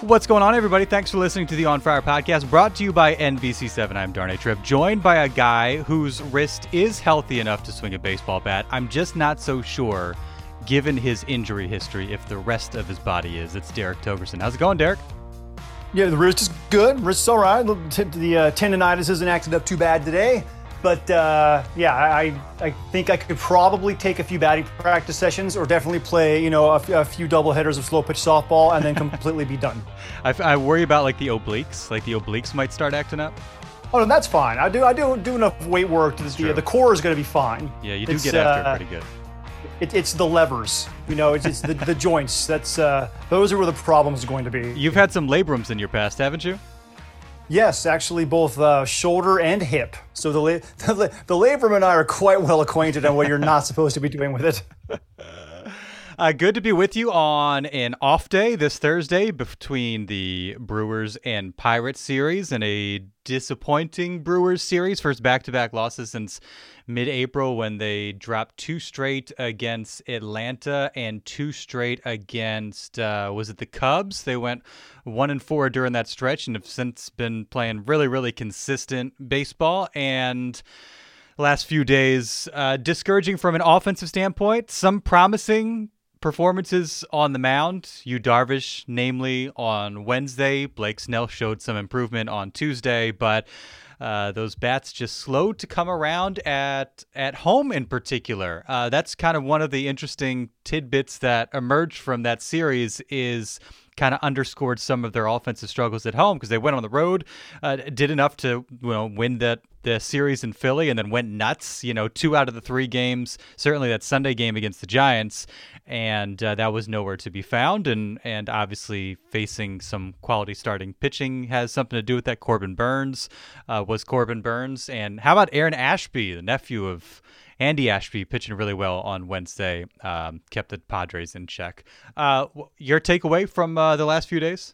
What's going on, everybody? Thanks for listening to the On Fire podcast, brought to you by NBC7. I'm Darnay Tripp, joined by a guy whose wrist is healthy enough to swing a baseball bat. I'm just not so sure, given his injury history, if the rest of his body is. It's Derek Togerson. How's it going, Derek? Yeah, the wrist is good. Wrist is all right. The tendonitis isn't acting up too bad today. But I think I could probably take a few batting practice sessions, or definitely play, a few double headers of slow pitch softball, and then completely be done. I worry about the obliques. The obliques might start acting up. Oh no, that's fine. I do enough weight work. The core is going to be fine. Yeah, you do get after it pretty good. It's the levers, it's the joints. That's those are where the problems are going to be. You've had some labrums in your past, haven't you? Yes, actually, both shoulder and hip. So the labrum and I are quite well acquainted on what you're not supposed to be doing with it. Good to be with you on an off day this Thursday between the Brewers and Pirates series, and a disappointing Brewers series. First back-to-back losses since mid-April, when they dropped 2 straight against Atlanta and 2 straight against, was it the Cubs? They went 1-4 during that stretch and have since been playing really, really consistent baseball. And last few days, discouraging from an offensive standpoint. Some promising performances on the mound. Yu Darvish, namely, on Wednesday. Blake Snell showed some improvement on Tuesday, but those bats just slowed to come around at home in particular. That's kind of one of the interesting tidbits that emerged from that series, is kind of underscored some of their offensive struggles at home, because they went on the road, did enough to win the series in Philly, and then went nuts. 2 out of the 3 games, certainly that Sunday game against the Giants, and that was nowhere to be found. And obviously facing some quality starting pitching has something to do with that. Corbin Burns was Corbin Burns. And how about Aaron Ashby, the nephew of Andy Ashby, pitching really well on Wednesday, kept the Padres in check. Your takeaway from the last few days?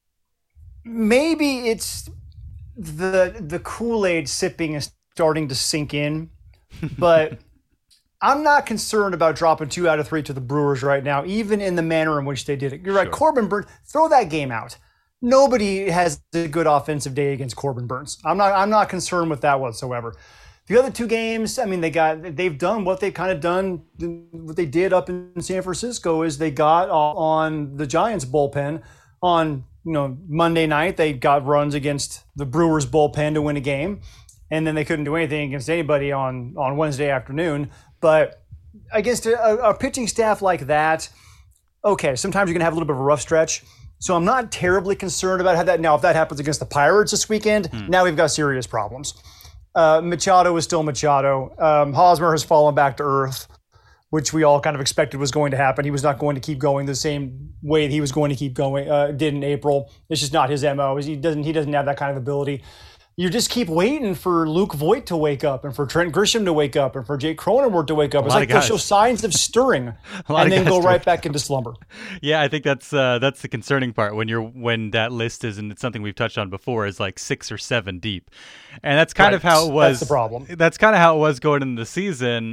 Maybe it's the Kool-Aid sipping is starting to sink in, but I'm not concerned about dropping 2 out of 3 to the Brewers right now, even in the manner in which they did it. You're right, sure. Corbin Burns, throw that game out. Nobody has a good offensive day against Corbin Burns. I'm not concerned with that whatsoever. The other 2 games, they've done what they kind of done, what they did up in San Francisco, is they got on the Giants bullpen on Monday night. They got runs against the Brewers bullpen to win a game, and then they couldn't do anything against anybody on Wednesday afternoon. But against a pitching staff like that, okay, sometimes you're going to have a little bit of a rough stretch. So I'm not terribly concerned about how that. Now, if that happens against the Pirates this weekend, now we've got serious problems. Machado is still Machado. Hosmer has fallen back to earth, which we all kind of expected was going to happen. He was not going to keep going the same way that he was going to keep going, did in April. It's just not his MO. He doesn't have that kind of ability. You just keep waiting for Luke Voit to wake up, and for Trent Grisham to wake up, and for Jake Cronenworth to wake up. It's like they show signs of stirring and then go right back into slumber. Yeah, I think that's the concerning part when that list is, and it's something we've touched on before, is like 6 or 7 deep. And that's kind of how it was. That's the problem. That's kind of how it was going into the season.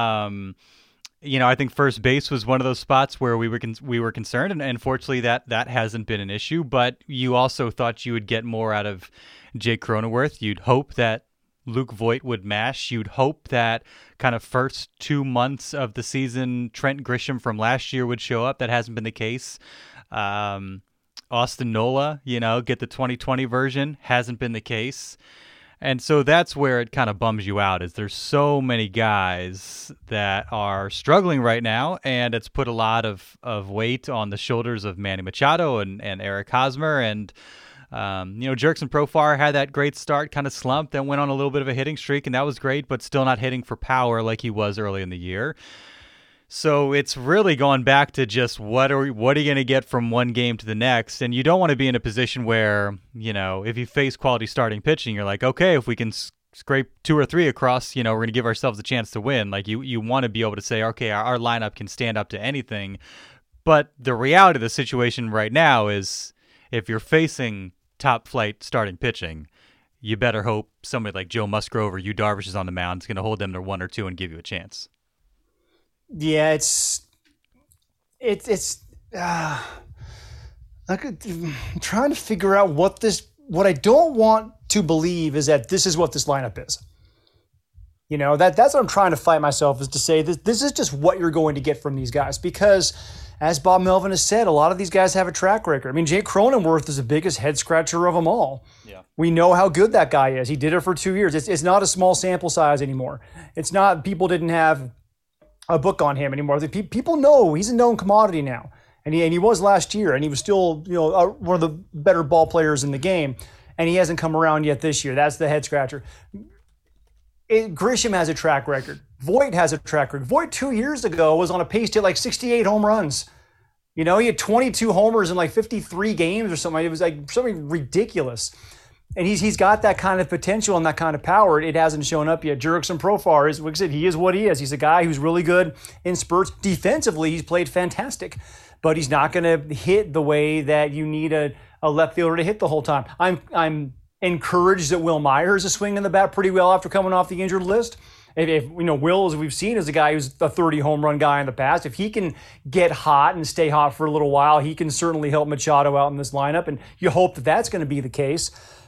I think first base was one of those spots where we were concerned, and fortunately that hasn't been an issue. But you also thought you would get more out of Jake Cronenworth. You'd hope that Luke Voit would mash. You'd hope that kind of first 2 months of the season, Trent Grisham from last year would show up. That hasn't been the case. Austin Nola, get the 2020 version. Hasn't been the case. And so that's where it kind of bums you out, is there's so many guys that are struggling right now, and it's put a lot of weight on the shoulders of Manny Machado and Eric Hosmer. And Jurickson Profar had that great start, kind of slumped, then went on a little bit of a hitting streak, and that was great, but still not hitting for power like he was early in the year. So it's really gone back to just what are you going to get from one game to the next? And you don't want to be in a position where, if you face quality starting pitching, you're like, okay, if we can scrape 2 or 3 across, we're going to give ourselves a chance to win. Like you want to be able to say, okay, our lineup can stand up to anything. But the reality of the situation right now is, if you're facing top flight starting pitching, you better hope somebody like Joe Musgrove or Yu Darvish is on the mound. It's going to hold them to 1 or 2 and give you a chance. Yeah, I'm trying to figure out what I don't want to believe is that this is what this lineup is. You know, that's what I'm trying to fight myself, is to say this is just what you're going to get from these guys, because as Bob Melvin has said, a lot of these guys have a track record. I mean, Jake Cronenworth is the biggest head scratcher of them all. Yeah. We know how good that guy is. He did it for 2 years. It's not a small sample size anymore. It's not, people didn't have a book on him anymore. People know he's a known commodity now. And he was last year, and he was still, you know, one of the better ball players in the game. And he hasn't come around yet this year. That's the head scratcher. Grisham has a track record. Voit has a track record. Voit 2 years ago was on a pace to like 68 home runs. You know, he had 22 homers in like 53 games or something. It was like something ridiculous. And he's got that kind of potential and that kind of power. It hasn't shown up yet. Jurickson Profar is, like I said, he is what he is. He's a guy who's really good in spurts. Defensively, he's played fantastic, but he's not going to hit the way that you need a left fielder to hit the whole time. I'm encouraged that Will Myers is swinging the bat pretty well after coming off the injured list. If you know, Will, as we've seen, is a guy who's a 30 home run guy in the past. If he can get hot and stay hot for a little while, he can certainly help Machado out in this lineup, and you hope that that's going to be the case.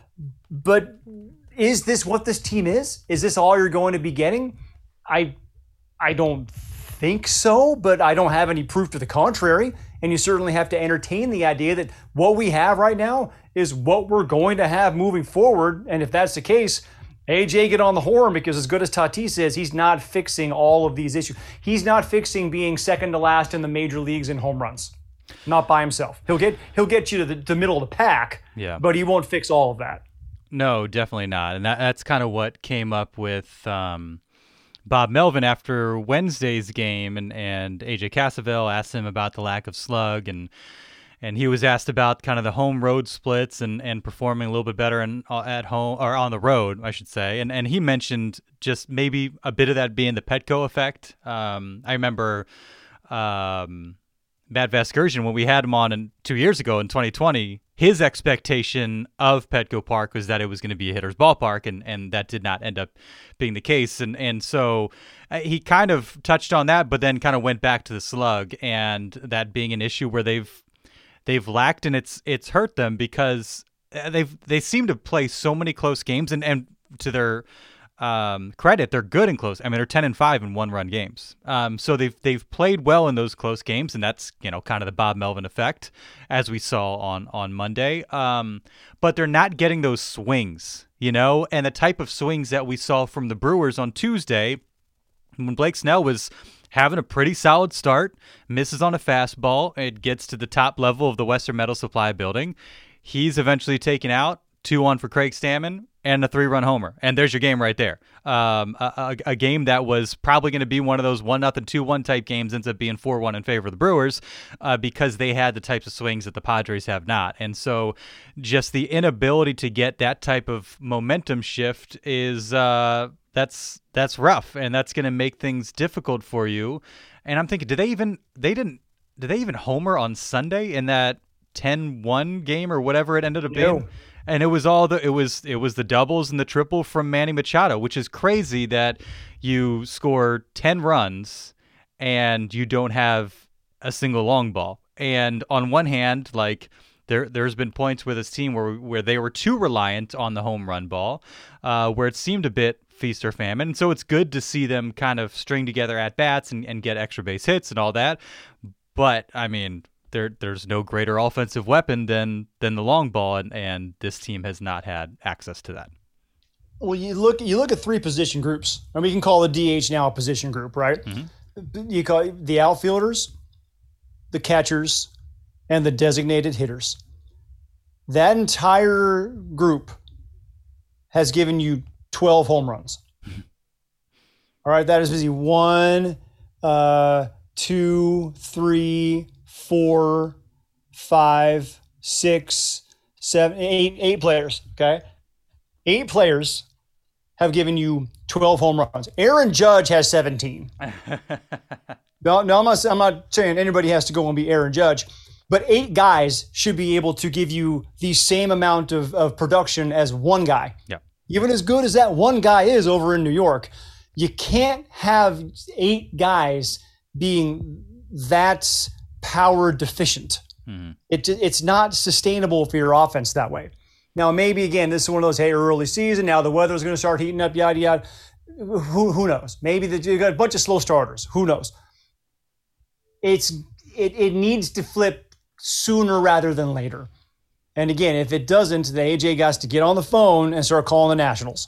But is this what this team is? Is this all you're going to be getting? I don't think so, but I don't have any proof to the contrary. And you certainly have to entertain the idea that what we have right now is what we're going to have moving forward. And if that's the case, AJ, get on the horn, because as good as Tatis is, he's not fixing all of these issues. He's not fixing being second to last in the major leagues in home runs. Not by himself. He'll get you to the middle of the pack, yeah, but he won't fix all of that. No, definitely not. And that's kind of what came up with Bob Melvin after Wednesday's game, and AJ Cassavell asked him about the lack of slug, and he was asked about kind of the home road splits and performing a little bit better at home, or on the road, I should say. And he mentioned just maybe a bit of that being the Petco effect. I remember Matt Vasgersian, when we had him on 2 years ago in 2020, his expectation of Petco Park was that it was going to be a hitter's ballpark, and that did not end up being the case. And so he kind of touched on that, but then kind of went back to the slug, and that being an issue where they've lacked, and it's hurt them, because they seem to play so many close games, and to their credit, they're good in close. I mean, they're 10-5 in one-run games. So they've played well in those close games, and that's, you know, kind of the Bob Melvin effect, as we saw on Monday. But they're not getting those swings, you know, and the type of swings that we saw from the Brewers on Tuesday, when Blake Snell was having a pretty solid start, misses on a fastball, it gets to the top level of the Western Metal Supply building. He's eventually taken out, 2-1 for Craig Stammen, and a 3-run homer. And there's your game right there. A game that was probably going to be one of those 1-0, 2-1 type games ends up being 4-1 in favor of the Brewers, because they had the types of swings that the Padres have not. And so just the inability to get that type of momentum shift is that's rough, and that's going to make things difficult for you. And I'm thinking, did they even homer on Sunday in that 10-1 game or whatever it ended up being? No. And it was the doubles and the triple from Manny Machado, which is crazy that you score 10 runs and you don't have a single long ball. And on one hand, like there's been points with this team where they were too reliant on the home run ball, where it seemed a bit feast or famine. And so it's good to see them kind of string together at bats and get extra base hits and all that. But I mean, there's no greater offensive weapon than the long ball, and this team has not had access to that. Well, you look at three position groups, and we can call the DH now a position group, right? Mm-hmm. You call the outfielders, the catchers, and the designated hitters. That entire group has given you 12 home runs. Mm-hmm. All right, that is busy 1, 2, 3, 4, 5, 6, 7, 8 players. Okay, 8 players have given you 12 home runs. Aaron Judge has 17. No, I'm not saying anybody has to go and be Aaron Judge, but 8 guys should be able to give you the same amount of production as one guy. Yeah. Even as good as that one guy is over in New York, you can't have 8 guys being that power deficient. It's not sustainable for your offense that way. Now, maybe, again, this is one of those, hey, early season, now the weather's going to start heating up, yada, yada. Who knows? Maybe you got a bunch of slow starters. Who knows? It needs to flip sooner rather than later. And again, if it doesn't, then AJ got to get on the phone and start calling the Nationals.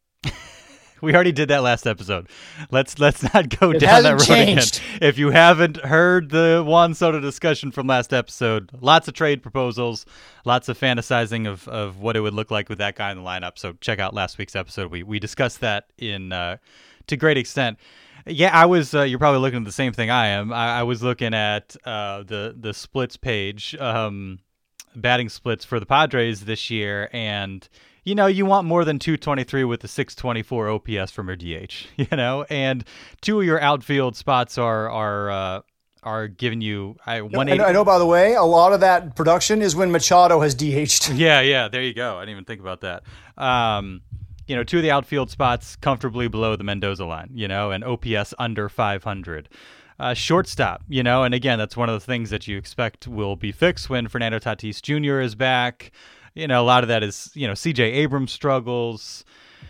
We already did that last episode. Let's not go down that road changed. again. If you haven't heard the Juan Soto discussion from last episode, lots of trade proposals, lots of fantasizing of what it would look like with that guy in the lineup. So check out last week's episode. We discussed that in to great extent. Yeah, I was. You're probably looking at the same thing I am. I was looking at the splits page, batting splits for the Padres this year, and you want more than 223 with the 624 OPS from your DH, and two of your outfield spots are giving you 180. I know, by the way, a lot of that production is when Machado has DH'd. Yeah, there you go. I didn't even think about that. Two of the outfield spots comfortably below the Mendoza line, and OPS under 500. Shortstop, and again, that's one of the things that you expect will be fixed when Fernando Tatis Jr. is back. A lot of that is, CJ Abrams struggles.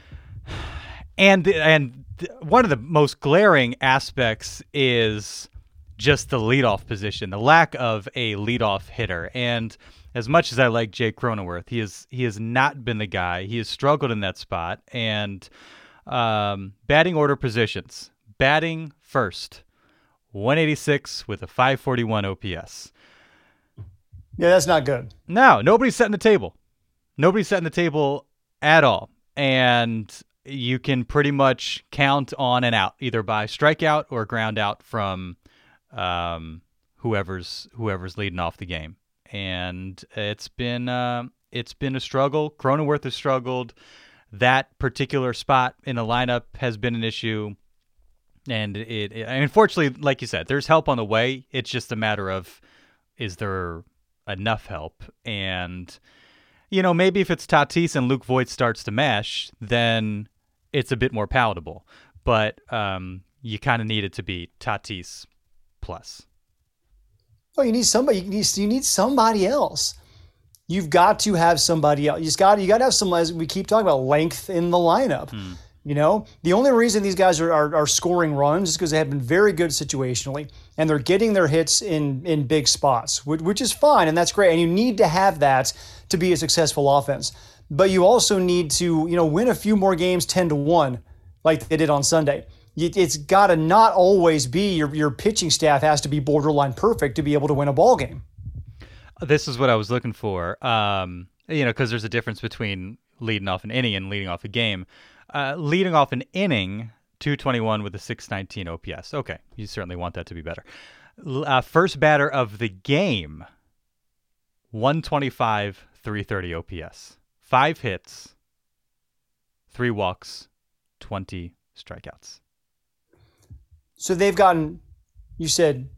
And one of the most glaring aspects is just the leadoff position, the lack of a leadoff hitter. And as much as I like Jake Cronenworth, he has not been the guy. He has struggled in that spot. And batting order positions, batting first, 186 with a 541 OPS. Yeah, that's not good. No, nobody's setting the table. Nobody's setting the table at all. And you can pretty much count on and out, either by strikeout or ground out from whoever's leading off the game. And it's been a struggle. Cronenworth has struggled. That particular spot in the lineup has been an issue. And unfortunately, like you said, there's help on the way. It's just a matter of, is there enough help? And, maybe if it's Tatis and Luke Voit starts to mesh, then it's a bit more palatable. But you kind of need it to be Tatis plus. Oh, you need somebody. You need somebody else. You've got to have somebody else. You got to have some. As we keep talking about, length in the lineup. The only reason these guys are scoring runs is because they have been very good situationally, and they're getting their hits in big spots, which is fine, and that's great. And you need to have that to be a successful offense. But you also need to, win a few more games 10-1, like they did on Sunday. It's got to not always be your pitching staff has to be borderline perfect to be able to win a ball game. This is what I was looking for, because there's a difference between leading off an inning and leading off a game. Leading off an inning, 221 with a 619 OPS. Okay, you certainly want that to be better. First batter of the game, 125, 330 OPS. 5 hits, 3 walks, 20 strikeouts. So they've gotten, you said,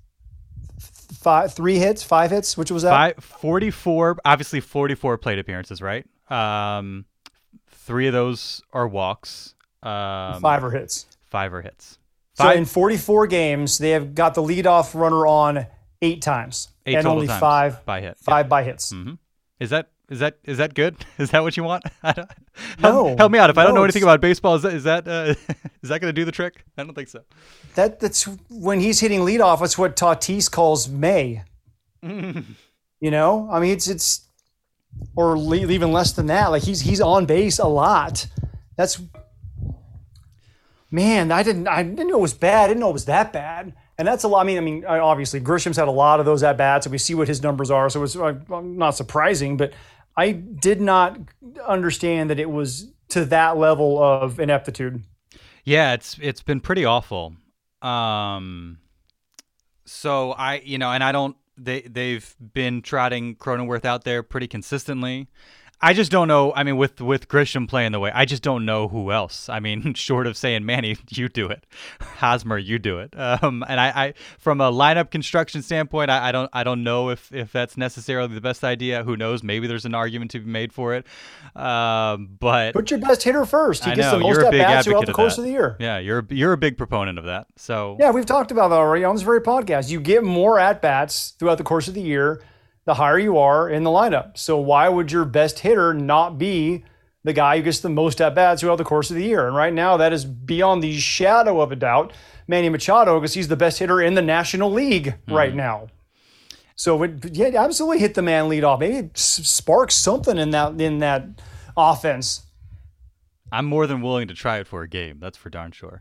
3 hits, 5 hits? Which was that? 44, obviously 44 plate appearances, right? 3 of those are walks. 5 are hits. 5 are hits. So in 44 games, they have got the leadoff runner on 8 times. 8 and total only times 5 by hit. 5 by hits. Mm-hmm. Is that good? Is that what you want? No. Help me out. If I don't know anything about baseball, is that going to do the trick? I don't think so. That's when he's hitting leadoff. That's what Tatis calls May. It's or even less than that. Like he's on base a lot. That's, man. I didn't know it was bad. I didn't know it was that bad. And that's a lot. I mean, obviously Grisham's had a lot of those at bats, and we see what his numbers are. So it's not surprising, but I did not understand that it was to that level of ineptitude. Yeah, it's been pretty awful. So they've been trotting Cronenworth out there pretty consistently. I just don't know. I mean, with Grisham playing the way, I just don't know who else. I mean, short of saying Manny, you do it, Hosmer, you do it. And I from a lineup construction standpoint, I don't know if that's necessarily the best idea. Who knows? Maybe there's an argument to be made for it. But put your best hitter first. He gets the most at bats throughout the course of the year. Yeah, you're a big proponent of that. So yeah, we've talked about that already on this very podcast. You get more at bats throughout the course of the year, the higher you are in the lineup. So why would your best hitter not be the guy who gets the most at-bats throughout the course of the year? And right now, that is beyond the shadow of a doubt, Manny Machado, because he's the best hitter in the National League right now. So absolutely hit the man lead off. Maybe spark something in that offense. I'm more than willing to try it for a game. That's for darn sure.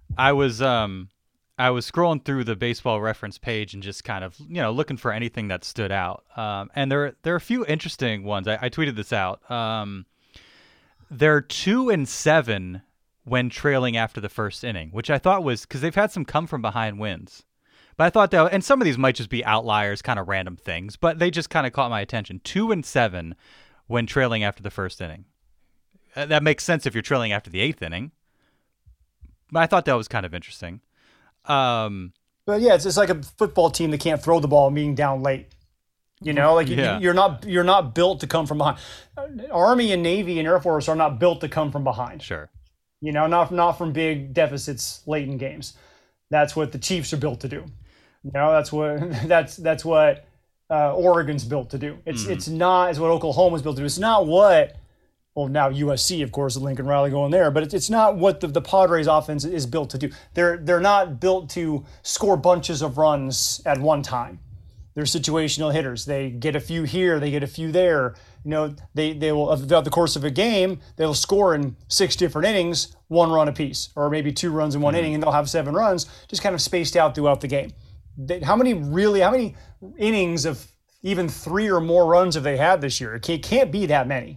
I was scrolling through the Baseball Reference page and just kind of, looking for anything that stood out. And there are a few interesting ones. I tweeted this out. They're 2-7 when trailing after the first inning, which I thought was because they've had some come from behind wins. But I thought that, and some of these might just be outliers, kind of random things, but they just kind of caught my attention. 2-7 when trailing after the first inning. That makes sense if you're trailing after the eighth inning. But I thought that was kind of interesting. But yeah, it's like a football team that can't throw the ball being down late. You're not built to come from behind. Army and Navy and Air Force are not built to come from behind. Sure. Not from big deficits late in games. That's what the Chiefs are built to do. That's what Oregon's built to do. It's not what Oklahoma's built to do. It's not what. Well, now USC, of course, Lincoln Riley going there, but it's not what the Padres offense is built to do. They're not built to score bunches of runs at one time. They're situational hitters. They get a few here, they get a few there. They will, throughout the course of a game, they'll score in 6 different innings, 1 run apiece, or maybe 2 runs in one inning, and they'll have 7 runs, just kind of spaced out throughout the game. How many innings of even 3 or more runs have they had this year? It can't be that many.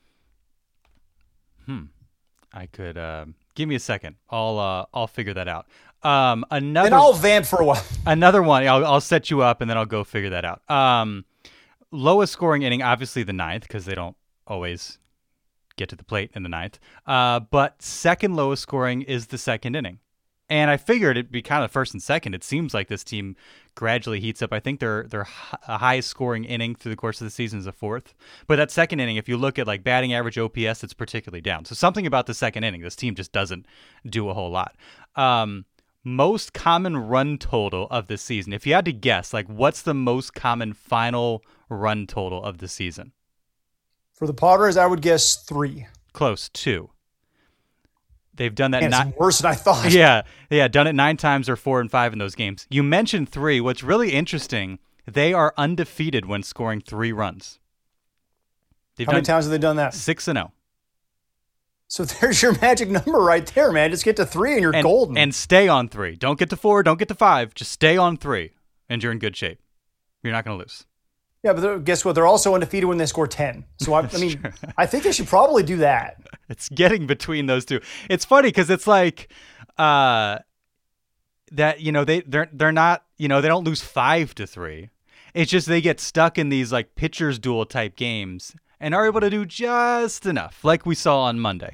I could give me a second. I'll figure that out. And I'll vamp for a while. Another one. I'll set you up, and then I'll go figure that out. Lowest scoring inning, obviously the 9th, because they don't always get to the plate in the 9th. But second lowest scoring is the second inning. And I figured it'd be kind of first and second. It seems like this team gradually heats up. I think their highest scoring inning through the course of the season is the 4th. But that second inning, if you look at like batting average, OPS, it's particularly down. So something about the second inning, this team just doesn't do a whole lot. Most common run total of the season. If you had to guess, like what's the most common final run total of the season? For the Padres, I would guess 3. Close, 2. They've done that. It's worse than I thought. Yeah, done it 9 times or 4 and 5 in those games. You mentioned 3. What's really interesting, they are undefeated when scoring 3 runs. How many times have they done that? 6-0. So there's your magic number right there, man. Just get to 3 and you're golden. And stay on 3. Don't get to 4. Don't get to 5. Just stay on 3, and you're in good shape. You're not going to lose. Yeah, but guess what? They're also undefeated when they score 10. So I mean, I think they should probably do that. It's getting between those two. It's funny because it's like that. They're not. They don't lose 5-3. It's just they get stuck in these like pitchers duel type games and are able to do just enough, like we saw on Monday.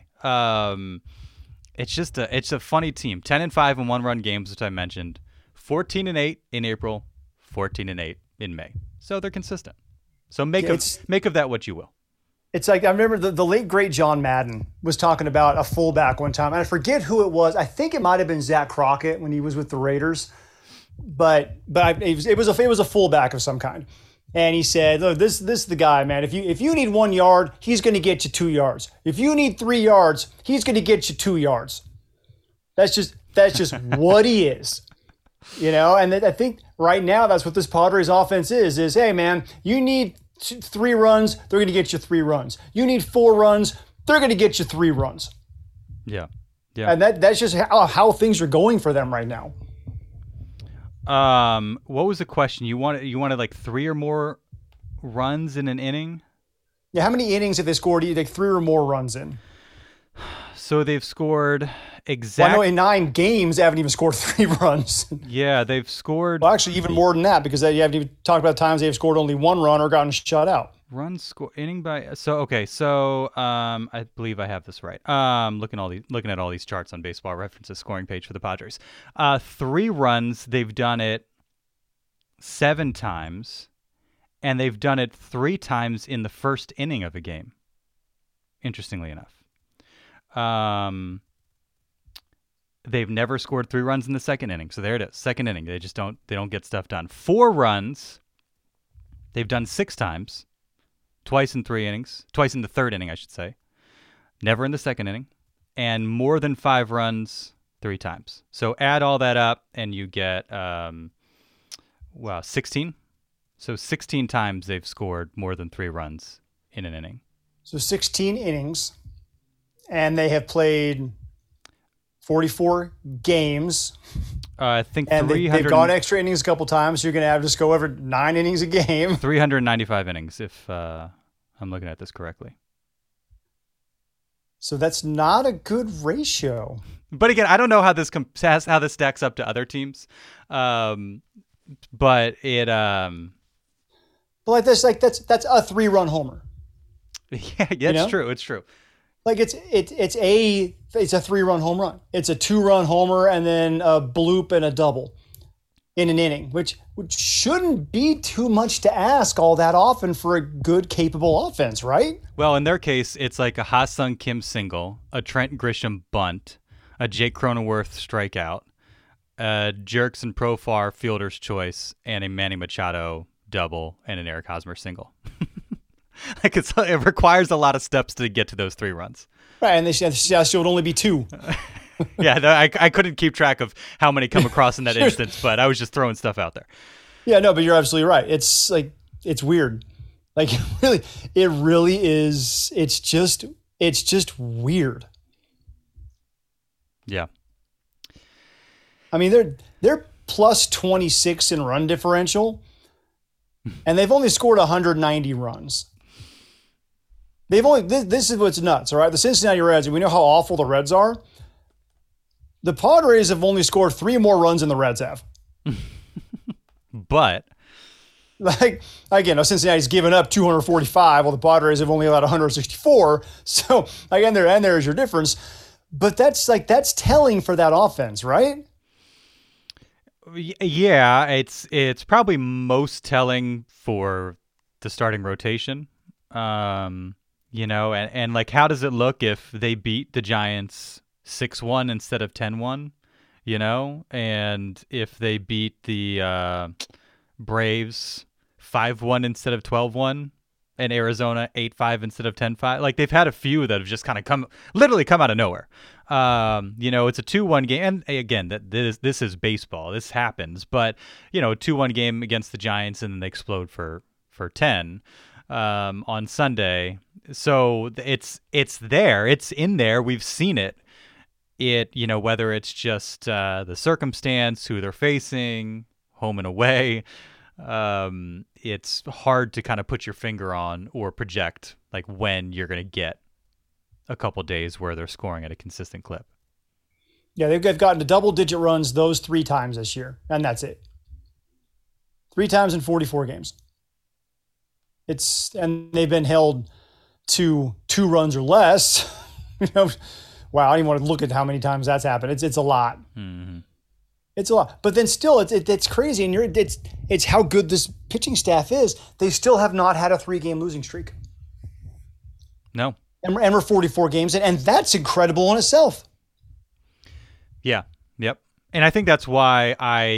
It's a funny team. 10-5 in 1-run games, which I mentioned. 14-8 in April. 14-8 in May. So they're consistent. So make of that what you will. It's like I remember the late great John Madden was talking about a fullback one time, and I forget who it was. I think it might have been Zach Crockett when he was with the Raiders, but it was a fullback of some kind. And he said, "Look, this is the guy, man. If you need 1 yard, he's going to get you 2 yards. If you need 3 yards, he's going to get you 2 yards. That's just what he is." And I think right now that's what this Padres offense is, hey, man, you need 3 runs, they're going to get you 3 runs. You need 4 runs, they're going to get you 3 runs. Yeah. And that's just how things are going for them right now. What was the question? You wanted like 3 or more runs in an inning? Yeah, how many innings have they scored? Like 3 or more runs in? So they've scored in 9 games, they haven't even scored 3 runs. Yeah, they've scored. Well, actually, even more than that, because you haven't even talked about times they've scored only 1 run or gotten shut out. Run score inning by I believe I have this right. Looking at all these charts on Baseball Reference's scoring page for the Padres. 3 runs, they've done it 7 times, and they've done it 3 times in the first inning of a game. Interestingly enough. They've never scored 3 runs in the second inning. So there it is. Second inning. They don't get stuff done. 4 runs they've done 6 times. Twice in 3 innings. Twice in the third inning, I should say. Never in the second inning. And more than 5 runs 3 times. So add all that up and you get 16. So 16 times they've scored more than 3 runs in an inning. So 16 innings, and they have played 44 games. I think and they've gone extra innings a couple times. So you're going to have to just go over 9 innings a game. 395 innings, if I'm looking at this correctly. So that's not a good ratio. But again, I don't know how this stacks up to other teams. But it. But that's a 3-run homer. Yeah, it's true. It's true. Like it's a 3-run home run. It's a 2-run homer and then a bloop and a double in an inning, which shouldn't be too much to ask all that often for a good, capable offense, right? Well, in their case, it's like a Ha-Sung Kim single, a Trent Grisham bunt, a Jake Cronenworth strikeout, a Jerickson Profar fielder's choice, and a Manny Machado double and an Eric Hosmer single. Like it requires a lot of steps to get to those 3 runs. Right, and the should only be 2. Yeah, I couldn't keep track of how many come across in that instance, but I was just throwing stuff out there. Yeah, no, but you're absolutely right. It's like it's weird. Like it really is. It's just weird. Yeah. I mean, they're plus 26 in run differential, and they've only scored 190 runs. This is what's nuts, all right? The Cincinnati Reds, we know how awful the Reds are. The Padres have only scored 3 more runs than the Reds have. But like again, Cincinnati's given up 245, while the Padres have only allowed 164. So again, there's your difference. But that's telling for that offense, right? Yeah, it's probably most telling for the starting rotation. And like, how does it look if they beat the Giants 6-1 instead of 10-1, and if they beat the Braves 5-1 instead of 12-1, and Arizona 8-5 instead of 10-5. Like, they've had a few that have just kind of come out of nowhere. It's a 2-1 game, and again, this is baseball. This happens, but a 2-1 game against the Giants, and then they explode for 10 on Sunday. So it's there. It's in there. We've seen it. Whether it's just the circumstance, who they're facing, home and away, it's hard to kind of put your finger on or project like when you're going to get a couple days where they're scoring at a consistent clip. Yeah, they've gotten to double-digit runs those 3 times this year, and that's it. 3 times in 44 games. And they've been held to 2 runs or less. Wow, I don't even want to look at how many times that's happened. It's a lot. Mm-hmm. It's a lot. But then still, it's crazy, and it's how good this pitching staff is. They still have not had a 3-game losing streak. No. And we're 44 games, and that's incredible in itself. Yeah. Yep. And I think that's why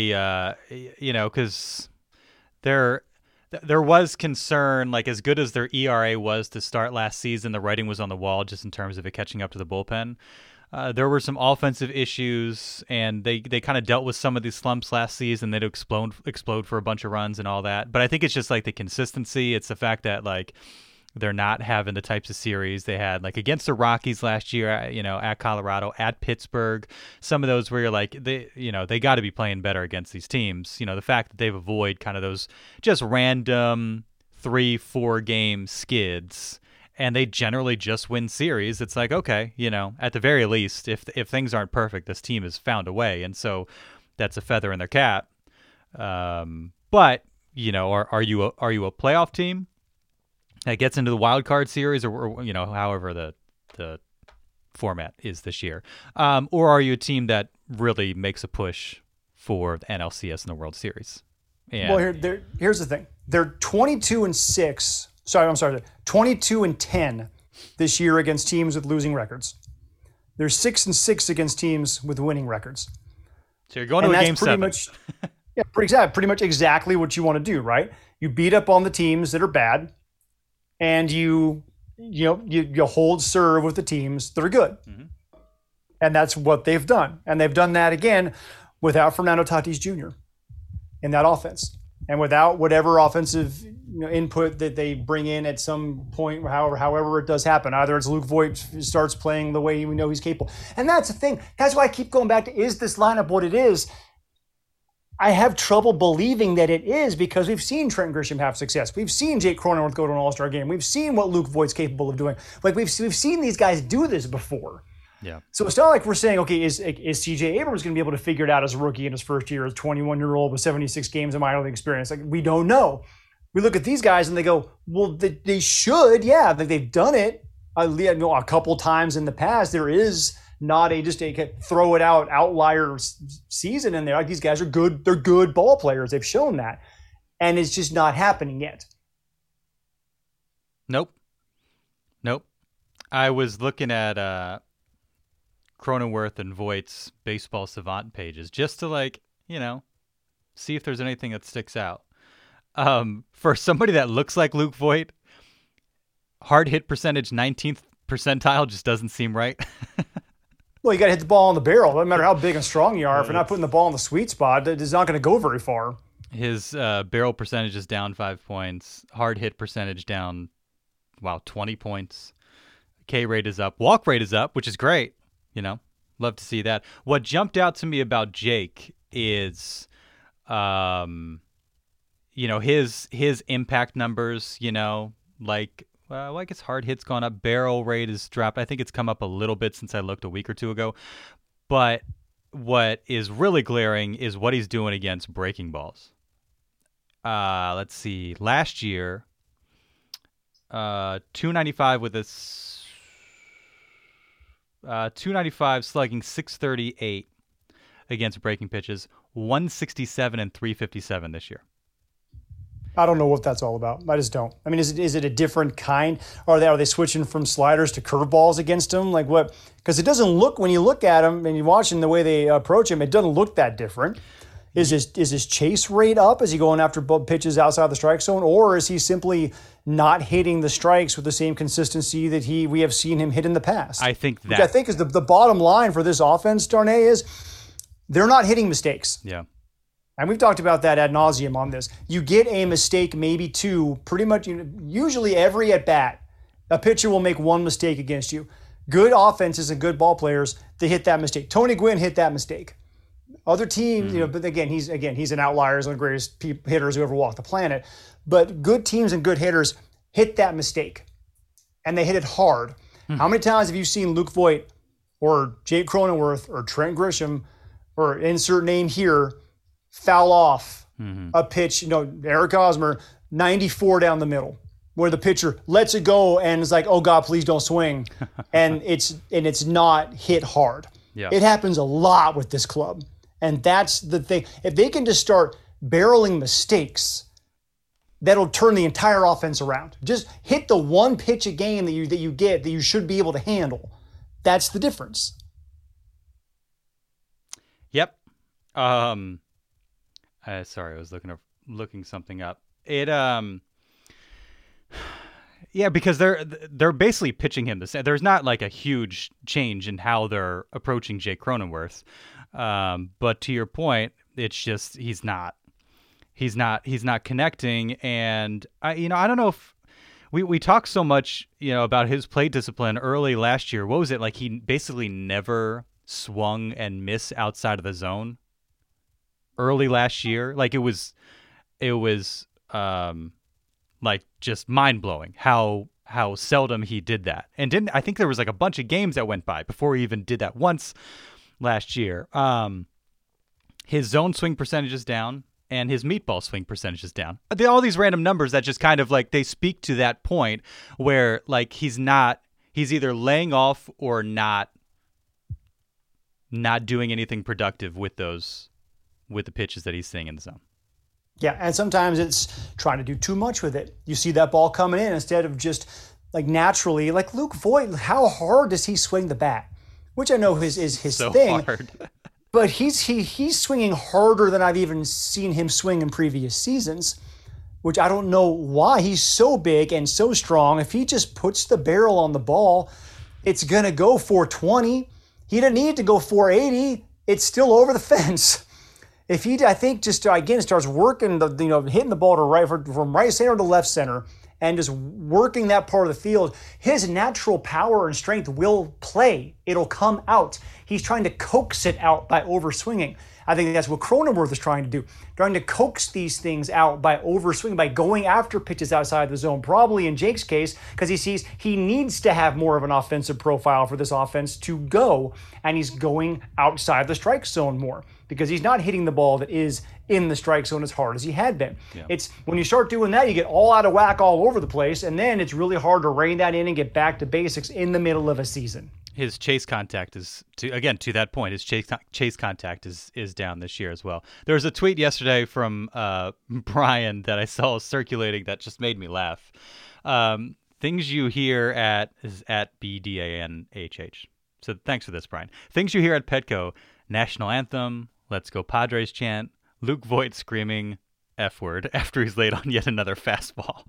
because there was concern, like as good as their ERA was to start last season, the writing was on the wall just in terms of it catching up to the bullpen. There were some offensive issues, and they kind of dealt with some of these slumps last season. They'd explode for a bunch of runs and all that. But I think it's just like the consistency. It's the fact that like they're not having the types of series they had like against the Rockies last year, at Colorado, at Pittsburgh. Some of those where you're like, they got to be playing better against these teams. The fact that they've avoided kind of those just random 3-4 game skids, and they generally just win series. It's like, okay, at the very least, if things aren't perfect, this team has found a way, and so that's a feather in their cap. But are you a playoff team? that gets into the wild card series, or however the format is this year, or are you a team that really makes a push for the NLCS and the World Series? And Well, here's the thing: they're 22-6. Sorry, I'm sorry, 22-10 this year against teams with losing records. They're 6-6 against teams with winning records. So you're going to a game seven. Pretty much exactly what you want to do, right? You beat up on the teams that are bad, and you hold serve with the teams that are good. Mm-hmm. And that's what they've done. And they've done that again without Fernando Tatis Jr. in that offense, and without whatever offensive input that they bring in at some point, however it does happen. Either it's Luke Voit starts playing the way we know he's capable. And that's the thing. That's why I keep going back to, is this lineup what it is? I have trouble believing that it is, because we've seen Trent Grisham have success. We've seen Jake Cronenworth go to an All-Star game. We've seen what Luke Voit's capable of doing. Like we've seen these guys do this before. Yeah. So it's not like we're saying, okay, is CJ Abrams going to be able to figure it out as a rookie in his first year, as a 21-year-old with 76 games of minor league experience? Like, we don't know. We look at these guys and they go, well, they should, yeah. They've done it a couple times in the past. There is not just a throw it out outlier season in there. Like, these guys are good. They're good ball players. They've shown that. And it's just not happening yet. Nope. I was looking at Cronenworth and Voigt's Baseball Savant pages just to see if there's anything that sticks out. For somebody that looks like Luke Voit, hard hit percentage 19th percentile just doesn't seem right. Well, you got to hit the ball on the barrel. Doesn't matter how big and strong you are. If you're not putting the ball in the sweet spot, it's not going to go very far. His barrel percentage is down 5 points. Hard hit percentage down, 20 points. K rate is up. Walk rate is up, which is great. Love to see that. What jumped out to me about Jake is, his impact numbers. I guess hard hits gone up. Barrel rate is dropped. I think it's come up a little bit since I looked a week or two ago. But what is really glaring is what he's doing against breaking balls. Let's see. Last year, 295 with a 295 slugging, 638 against breaking pitches, 167 and 357 this year. I don't know what that's all about. I just don't. I mean, is it a different kind? Are they switching from sliders to curveballs against him? Like what? Because it doesn't look, when you look at him and you're watching the way they approach him, it doesn't look that different. Is his chase rate up? Is he going after pitches outside the strike zone, or is he simply not hitting the strikes with the same consistency that we have seen him hit in the past? I think that. Which I think is the bottom line for this offense, Darnay, is they're not hitting mistakes. Yeah. And we've talked about that ad nauseum on this. You get a mistake, maybe two, pretty much, usually every at bat, a pitcher will make one mistake against you. Good offenses and good ball players, they hit that mistake. Tony Gwynn hit that mistake. Other teams, but again, he's an outlier. He's one of the greatest hitters who ever walked the planet. But good teams and good hitters hit that mistake, and they hit it hard. How many times have you seen Luke Voit or Jake Cronenworth or Trent Grisham or insert name here foul off a pitch? Eric Hosmer, 94 down the middle, where the pitcher lets it go and is like, "Oh God, please don't swing," and it's not hit hard. Yeah. It happens a lot with this club. And that's the thing. If they can just start barreling mistakes, that'll turn the entire offense around. Just hit the one pitch a game that you should be able to handle. That's the difference. Yep. Sorry, I was looking something up. Yeah, because they're basically pitching him the same. There's not like a huge change in how they're approaching Jake Cronenworth. But to your point, it's just he's not connecting. And I don't know if we talked so much, about his play discipline early last year. What was it like? He basically never swung and missed outside of the zone early last year. Like it was like just mind blowing how seldom he did that. And I think there was like a bunch of games that went by before he even did that once last year. His zone swing percentage is down. and his meatball swing percentage is down. All these random numbers that just kind of like they speak to that point where like he's either laying off or not doing anything productive with the pitches that he's seeing in the zone. Yeah, and sometimes it's trying to do too much with it. You see that ball coming in instead of just like naturally, like Luke Voit, how hard does he swing the bat? Which I know is his so thing. Hard. But he's swinging harder than I've even seen him swing in previous seasons, which I don't know why. He's so big and so strong. If he just puts the barrel on the ball, it's going to go 420. He doesn't need to go 480. It's still over the fence. If he, I think, just again starts working hitting the ball from right center to left center and just working that part of the field, his natural power and strength will play. It'll come out. He's trying to coax it out by overswinging. I think that's what Cronenworth is trying to do, trying to coax these things out by overswinging, by going after pitches outside the zone, probably in Jake's case, because he sees he needs to have more of an offensive profile for this offense to go, and he's going outside the strike zone more because he's not hitting the ball that is in the strike zone as hard as he had been. Yeah. It's when you start doing that, you get all out of whack all over the place, and then it's really hard to rein that in and get back to basics in the middle of a season. His chase contact is to that point. His chase contact is down this year as well. There was a tweet yesterday from Brian that I saw circulating that just made me laugh. Things you hear is at BDANHH. So thanks for this, Brian. Things you hear at Petco: national anthem, let's go Padres chant, Luke Voit screaming F word after he's laid on yet another fastball.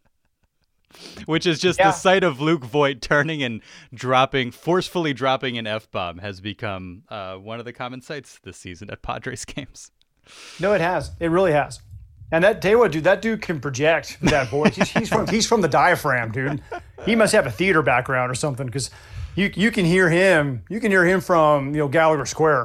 Which is just the sight of Luke Voit turning and forcefully dropping an F-bomb has become one of the common sights this season at Padres games. No, it has. It really has. And that dude can project, that boy. He's from the diaphragm, dude. He must have a theater background or something, because you can hear him. You can hear him from Gallagher Square.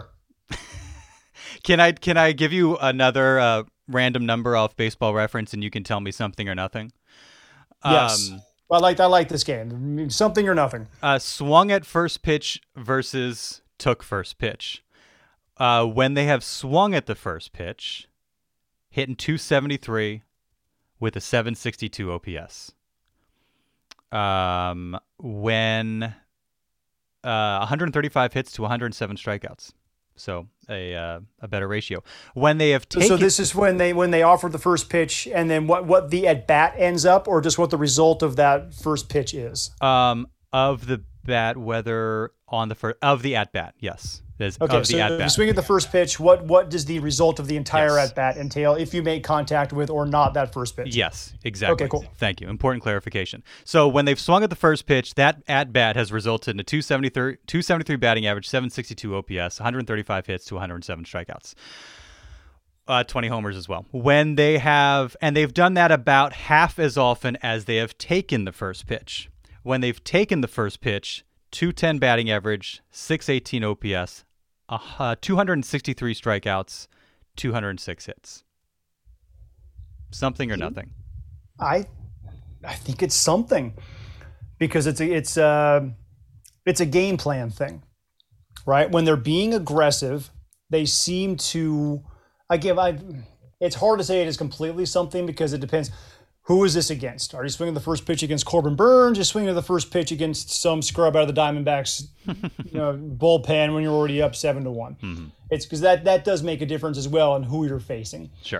Can I give you another random number off Baseball Reference, and you can tell me something or nothing? Yes. I like this game. Something or nothing. Swung at first pitch versus took first pitch. When they have swung at the first pitch, hitting 273 with a 762 OPS. When 135 hits to 107 strikeouts. So a better ratio. When they have taken, so this is when they offer the first pitch, and then what the at bat ends up, or just what the result of that first pitch is. Of the bat, whether on the first of the at bat, yes. Okay, so if you swing at the first pitch, what does the result of the entire at bat entail if you make contact with or not that first pitch? Yes, exactly. Okay, cool. Thank you. Important clarification. So when they've swung at the first pitch, that at bat has resulted in a 273 batting average, 762 OPS, 135 hits to 107 strikeouts. 20 homers as well. When they have, and they've done that about half as often as they have taken the first pitch. When they've taken the first pitch, 210 batting average, 618 OPS, 263 strikeouts, 206 hits. Something or nothing? I think it's something, because it's a game plan thing, right? When they're being aggressive, they seem to. It's hard to say it is completely something, because it depends. Who is this against? Are you swinging the first pitch against Corbin Burns? You're swinging the first pitch against some scrub out of the Diamondbacks bullpen when you're already up 7-1. Mm-hmm. It's because that does make a difference as well in who you're facing. Sure.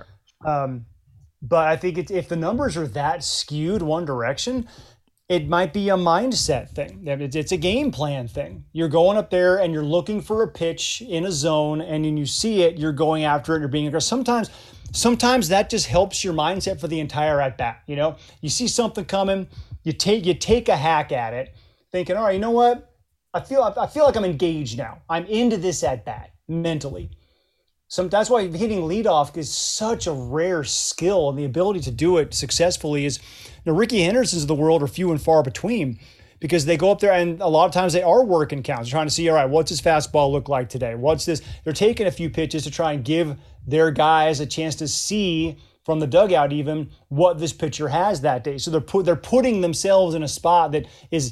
But I think if the numbers are that skewed one direction, it might be a mindset thing. It's a game plan thing. You're going up there and you're looking for a pitch in a zone, and then you see it, you're going after it, and you're being aggressive. Sometimes that just helps your mindset for the entire at bat. You see something coming, you take a hack at it, thinking, all right, you know what? I feel like I'm engaged now. I'm into this at bat mentally. That's why hitting leadoff is such a rare skill, and the ability to do it successfully is. Ricky Hendersons of the world are few and far between, because they go up there and a lot of times they are working counts. They're trying to see, all right, what's his fastball look like today? What's this? They're taking a few pitches to try and give their guys a chance to see from the dugout even what this pitcher has that day. So they're putting themselves in a spot that is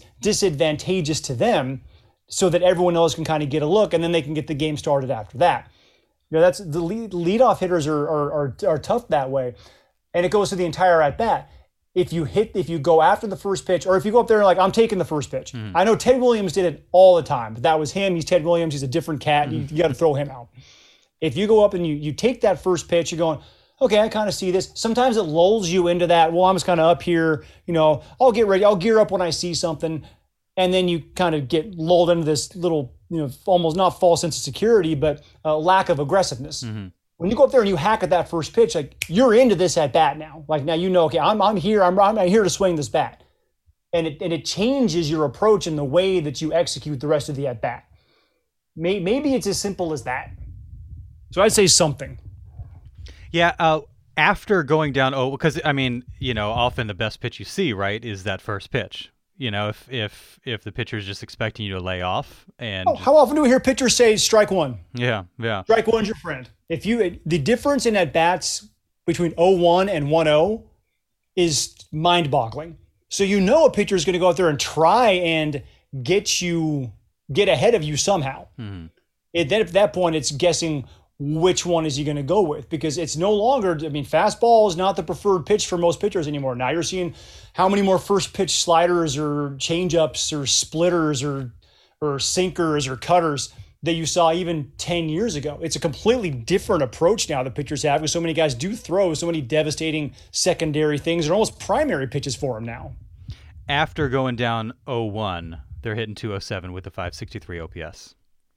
disadvantageous to them, so that everyone else can kind of get a look, and then they can get the game started after that. That's the leadoff hitters are tough that way, and it goes to the entire at bat. If you go after the first pitch, or if you go up there and like, I'm taking the first pitch. I know Ted Williams did it all the time, but that was him. He's Ted Williams. He's a different cat. You got to throw him out. If you go up and you take that first pitch, you're going, okay, I kind of see this. Sometimes it lulls you into that. Well, I'm just kind of up here. I'll get ready. I'll gear up when I see something, and then you kind of get lulled into this little, almost not false sense of security, but lack of aggressiveness. When you go up there and you hack at that first pitch, like, you're into this at bat now. Like, now okay, I'm here. I'm here to swing this bat, and it changes your approach and the way that you execute the rest of the at bat. Maybe it's as simple as that. So I'd say something. Yeah. After going down, because often the best pitch you see, right, is that first pitch. If the pitcher's just expecting you to lay off, and how often do we hear pitchers say strike one? Yeah. Strike one's your friend. The difference in at bats between 0-1 and 1-0 is mind-boggling. So a pitcher is going to go out there and try and get ahead of you somehow. Then at that point, it's guessing which one is he going to go with, because it's no longer, fastball is not the preferred pitch for most pitchers anymore. Now you're seeing how many more first pitch sliders or changeups or splitters or sinkers or cutters that you saw even 10 years ago. It's a completely different approach now that pitchers have, because so many guys do throw so many devastating secondary things. They're almost primary pitches for them now. After going down 0-1, they're hitting 207 with a 563 OPS.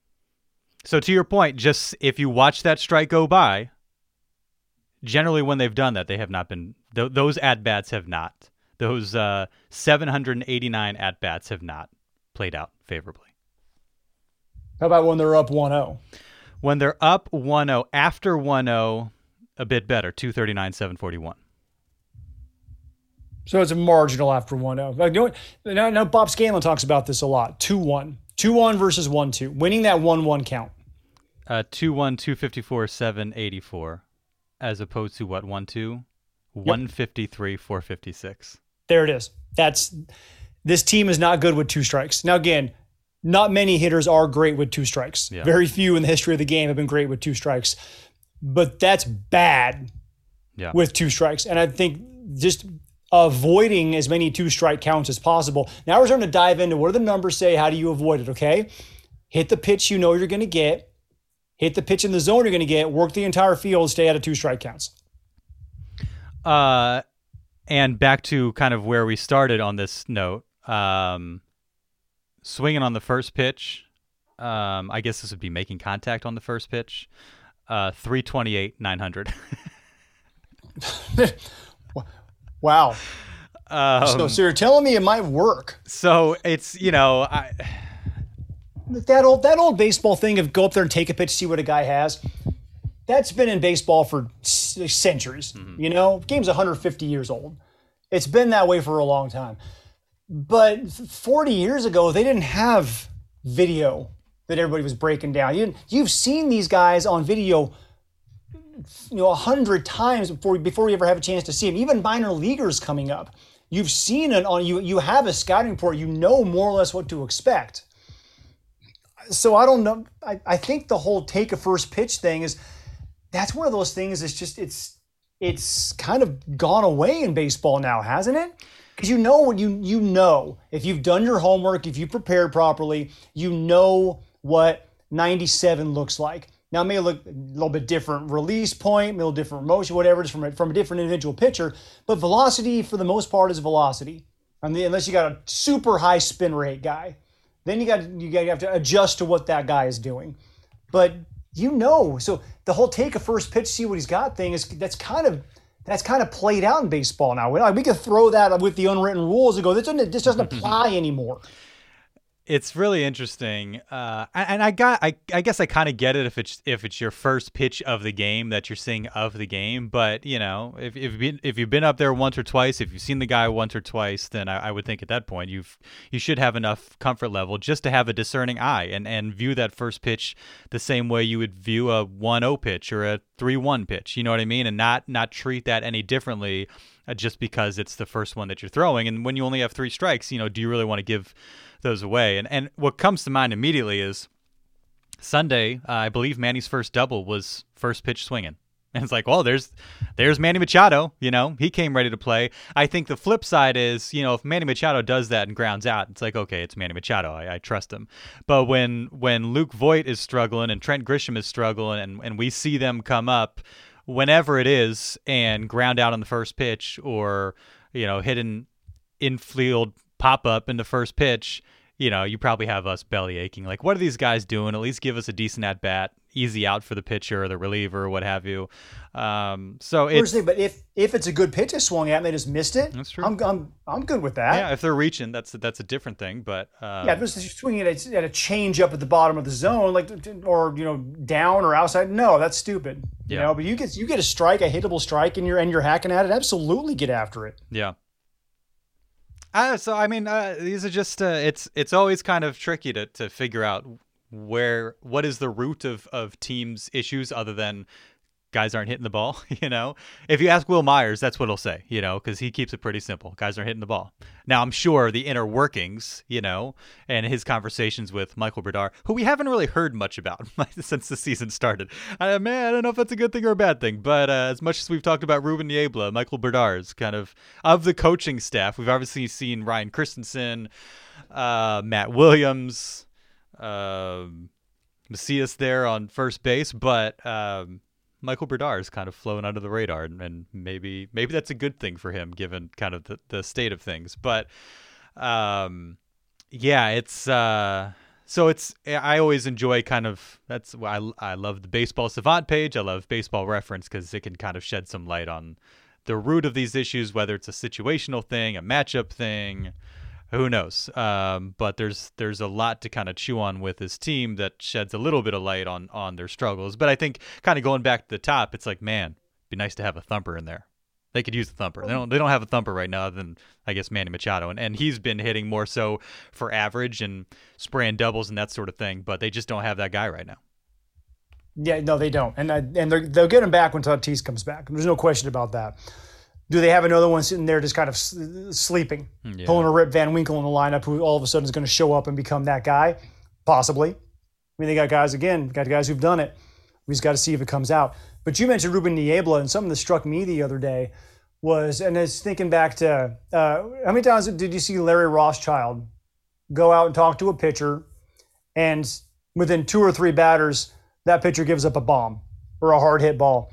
So to your point, just if you watch that strike go by, generally when they've done that, they have not been, those at-bats have not. Those 789 at-bats have not played out favorably. How about when they're up 1-0? When they're up 1-0, after 1-0, a bit better, 239, 741. So it's a marginal after 1-0. Now Bob Scanlon talks about this a lot. 2-1. 2-1 versus 1-2. Winning that 1-1 count. 2-1, 254, 784. As opposed to what, 1-2? 153, 456. There it is. This team is not good with two strikes. Now again, not many hitters are great with two strikes. Yeah. Very few in the history of the game have been great with two strikes. But that's bad with two strikes. And I think just avoiding as many two-strike counts as possible. Now we're starting to dive into what do the numbers say? How do you avoid it, okay? Hit the pitch you're going to get. Hit the pitch in the zone you're going to get. Work the entire field. Stay out of two-strike counts. And back to kind of where we started on this note, swinging on the first pitch, I guess this would be making contact on the first pitch, 328, 900. Wow. So you're telling me it might work. So it's, that old baseball thing of go up there and take a pitch, see what a guy has. That's been in baseball for centuries. Game's 150 years old. It's been that way for a long time. But 40 years ago, they didn't have video that everybody was breaking down. You've seen these guys on video 100 times before you ever have a chance to see them. Even minor leaguers coming up, you've seen it on you have a scouting report. You know more or less what to expect. So I don't know. I think the whole take a first pitch thing that's one of those things. It's kind of gone away in baseball now, hasn't it? Because what you know if you've done your homework, if you prepared properly, you know what 97 looks like. Now, it may look a little bit different release point, a little different motion, whatever it is from a different individual pitcher. But velocity, for the most part, is velocity. Unless you got a super high spin rate guy. Then you have to adjust to what that guy is doing. But so the whole take a first pitch, see what he's got thing that's kind of played out in baseball now. We could throw that with the unwritten rules and go, this doesn't apply anymore. It's really interesting, and I guess I kind of get it if it's your first pitch of the game that you're seeing of the game. But if you've been up there once or twice, if you've seen the guy once or twice, then I would think at that point you should have enough comfort level just to have a discerning eye and view that first pitch the same way you would view a 1-0 pitch or a 3-1 pitch. You know what I mean? And not treat that any differently just because it's the first one that you're throwing. And when you only have 3 strikes, do you really want to give those away? And what comes to mind immediately is Sunday, I believe Manny's first double was first pitch swinging. And it's like, well, there's Manny Machado. He came ready to play. I think the flip side is, if Manny Machado does that and grounds out, it's like, okay, it's Manny Machado. I trust him. But when Luke Voit is struggling and Trent Grisham is struggling, and we see them come up, whenever it is, and ground out on the first pitch, or hit an infield pop up in the first pitch, you probably have us belly aching. Like, what are these guys doing? At least give us a decent at bat. Easy out for the pitcher or the reliever or what have you. So it's. But if it's a good pitch they swung at and they just missed it, that's true. I'm good with that. Yeah, if they're reaching, that's a different thing. But yeah, if you're swinging at a change up at the bottom of the zone, or down or outside, no, that's stupid. Yeah. But you get a strike, a hittable strike, and you're hacking at it. Absolutely, get after it. Yeah. So I mean, these are just it's always kind of tricky to figure out what is the root of teams' issues other than guys aren't hitting the ball. If you ask Will Myers, that's what he'll say, because he keeps it pretty simple. Guys aren't hitting the ball. Now, I'm sure the inner workings, and his conversations with Michael Bradar, who we haven't really heard much about since the season started. I don't know if that's a good thing or a bad thing, but as much as we've talked about Ruben Niebla, Michael Bradar is kind of the coaching staff. We've obviously seen Ryan Christensen, Matt Williams, Macias there on first base, but Michael Bradar is kind of flown under the radar, and maybe that's a good thing for him given kind of the state of things. But yeah, it's so it's I always enjoy kind of that's why I love the Baseball Savant page. I love Baseball Reference because it can kind of shed some light on the root of these issues, whether it's a situational thing, a matchup thing. Who knows? But there's a lot to kind of chew on with his team that sheds a little bit of light on their struggles. But I think kind of going back to the top, it's like, man, it'd be nice to have a thumper in there. They could use a thumper. They don't have a thumper right now other than, I guess, Manny Machado. And he's been hitting more so for average and spraying doubles and that sort of thing. But they just don't have that guy right now. Yeah, no, they don't. And they'll get him back when Tatis comes back. There's no question about that. Do they have another one sitting there just kind of sleeping, pulling a Rip Van Winkle in the lineup who all of a sudden is going to show up and become that guy? Possibly. I mean, they got guys who've done it. We just got to see if it comes out. But you mentioned Ruben Niebla, and something that struck me the other day was, and I was thinking back to, how many times did you see Larry Rothschild go out and talk to a pitcher, and within 2 or 3 batters, that pitcher gives up a bomb or a hard hit ball?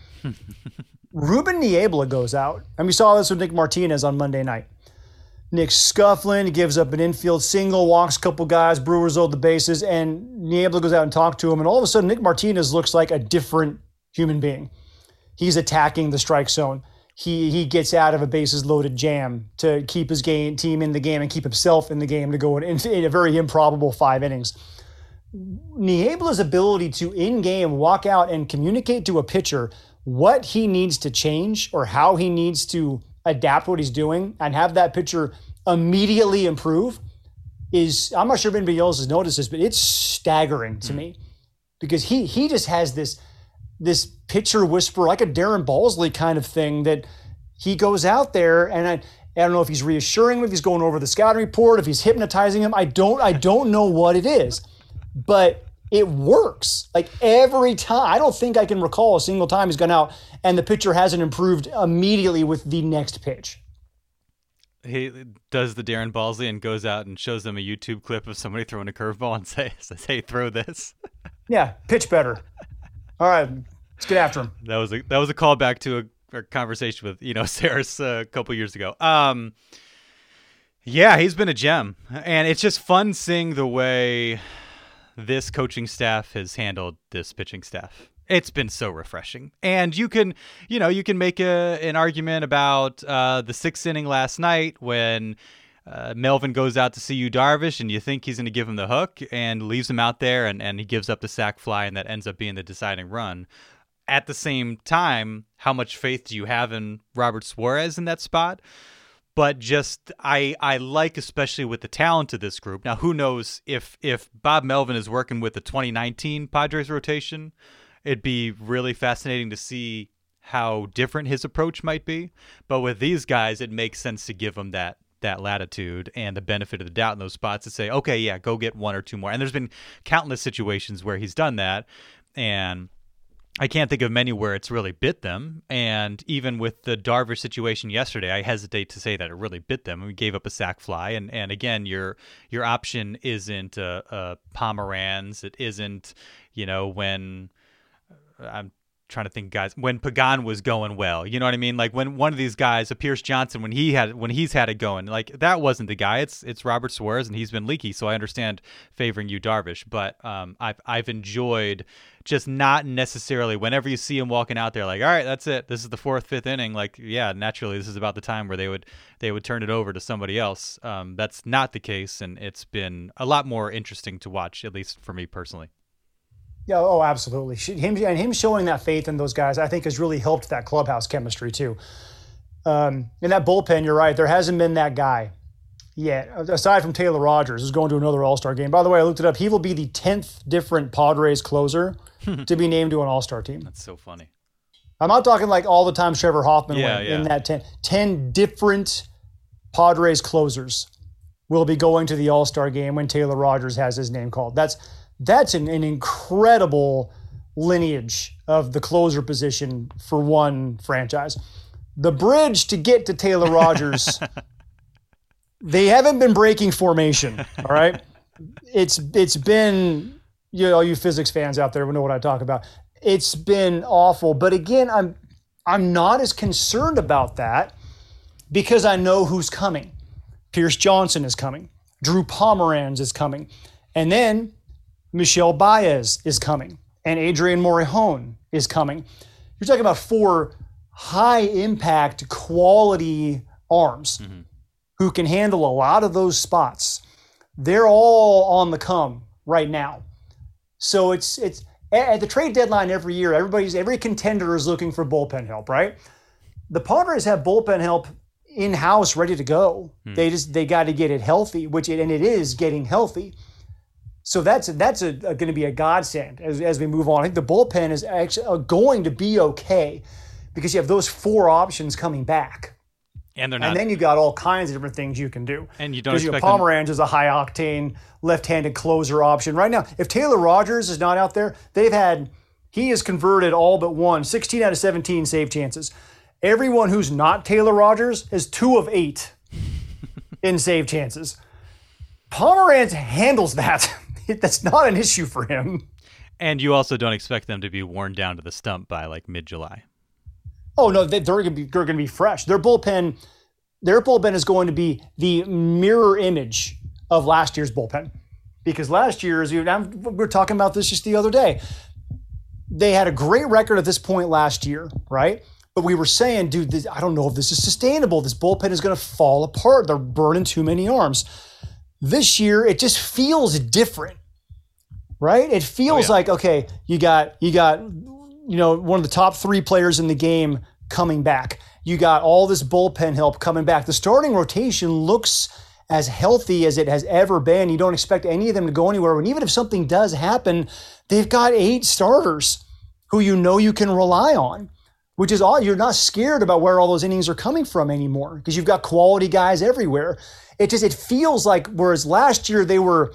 Ruben Niebla goes out, and we saw this with Nick Martinez on Monday night. Nick scuffling, gives up an infield single, walks a couple guys, Brewers load the bases, and Niebla goes out and talks to him, and all of a sudden Nick Martinez looks like a different human being. He's attacking the strike zone. He gets out of a bases loaded jam to keep his team in the game and keep himself in the game to go in a very improbable 5 innings. Niebla's ability to in-game walk out and communicate to a pitcher what he needs to change or how he needs to adapt what he's doing and have that pitcher immediately improve is, I'm not sure if anybody else has noticed this, but it's staggering to me because he just has this pitcher whisperer, like a Darren Balsley kind of thing, that he goes out there and I don't know if he's reassuring him, if he's going over the scouting report, if he's hypnotizing him. I don't know what it is, but it works. Like every time. I don't think I can recall a single time he's gone out and the pitcher hasn't improved immediately with the next pitch. He does the Darren Balsley and goes out and shows them a YouTube clip of somebody throwing a curveball and says, hey, throw this. Yeah, pitch better. All right, let's get after him. That was a callback to a conversation with Saris a couple years ago. Yeah, he's been a gem, and it's just fun seeing the way this coaching staff has handled this pitching staff. It's been so refreshing. And you can make an argument about the 6th inning last night when Melvin goes out to see Yu Darvish and you think he's going to give him the hook and leaves him out there and he gives up the sac fly and that ends up being the deciding run. At the same time, how much faith do you have in Robert Suarez in that spot? But just I like, especially with the talent of this group. Now, who knows if Bob Melvin is working with the 2019 Padres rotation, it'd be really fascinating to see how different his approach might be. But with these guys, it makes sense to give them that that latitude and the benefit of the doubt in those spots to say, okay, yeah, go get one or two more. And there's been countless situations where he's done that, and I can't think of many where it's really bit them. And even with the Darvish situation yesterday, I hesitate to say that it really bit them. We gave up a sac fly, and again, your option isn't Pomeranz. It isn't, when I'm trying to think, guys, when Pagan was going well, you know what I mean? Like when one of these guys, Pierce Johnson, when he's had it going, like that wasn't the guy. It's Robert Suarez, and he's been leaky. So I understand favoring you, Darvish, but I've enjoyed just not necessarily whenever you see him walking out there, like, all right, that's it. This is the fourth, fifth inning. Like, yeah, naturally, this is about the time where they would turn it over to somebody else. That's not the case, and it's been a lot more interesting to watch, at least for me personally. Yeah, oh, absolutely. Him showing that faith in those guys, I think, has really helped that clubhouse chemistry too. In that bullpen, you're right. There hasn't been that guy yet, aside from Taylor Rogers, who's going to another All-Star game. By the way, I looked it up. He will be the 10th different Padres closer to be named to an All-Star team. That's so funny. I'm not talking like all the time Trevor Hoffman went in that 10 different Padres closers will be going to the All-Star game when Taylor Rogers has his name called. That's an incredible lineage of the closer position for one franchise. The bridge to get to Taylor Rogers, they haven't been breaking formation, all right? It's been, all you physics fans out there will know what I talk about. It's been awful. But again, I'm not as concerned about that because I know who's coming. Pierce Johnson is coming. Drew Pomeranz is coming. And then Michel Baez is coming, and Adrian Morejon is coming. You're talking about 4 high-impact, quality arms who can handle a lot of those spots. They're all on the come right now. So it's at the trade deadline every year, every contender is looking for bullpen help, right? The Padres have bullpen help in-house ready to go. They got to get it healthy, and it is getting healthy. So that's going to be a godsend as we move on. I think the bullpen is actually going to be okay because you have those 4 options coming back. And they're not. And then you got all kinds of different things you can do. And you don't expect Pomeranz is a high-octane left-handed closer option. Right now, if Taylor Rogers is not out there, he has converted all but 16 out of 17 save chances. Everyone who's not Taylor Rogers is 2 of 8 in save chances. Pomeranz handles that. That's not an issue for him. And you also don't expect them to be worn down to the stump by like mid-July. Oh no, they're going to be fresh. Their bullpen is going to be the mirror image of last year's bullpen, because last year's we were talking about this just the other day. They had a great record at this point last year, right? But we were saying, dude, I don't know if this is sustainable. This bullpen is going to fall apart. They're burning too many arms. This year, it just feels different, right? It feels like, okay, you got one of the top 3 players in the game coming back. You got all this bullpen help coming back. The starting rotation looks as healthy as it has ever been. You don't expect any of them to go anywhere. And even if something does happen, they've got 8 starters who you can rely on, which is all. You're not scared about where all those innings are coming from anymore because you've got quality guys everywhere. It feels like, whereas last year they were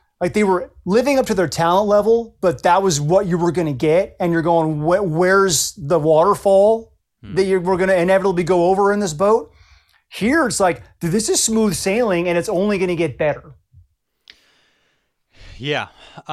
living up to their talent level, but that was what you were going to get. And you're going, where's the waterfall that we're going to inevitably go over in this boat? Here, it's like, dude, this is smooth sailing and it's only going to get better. Yeah.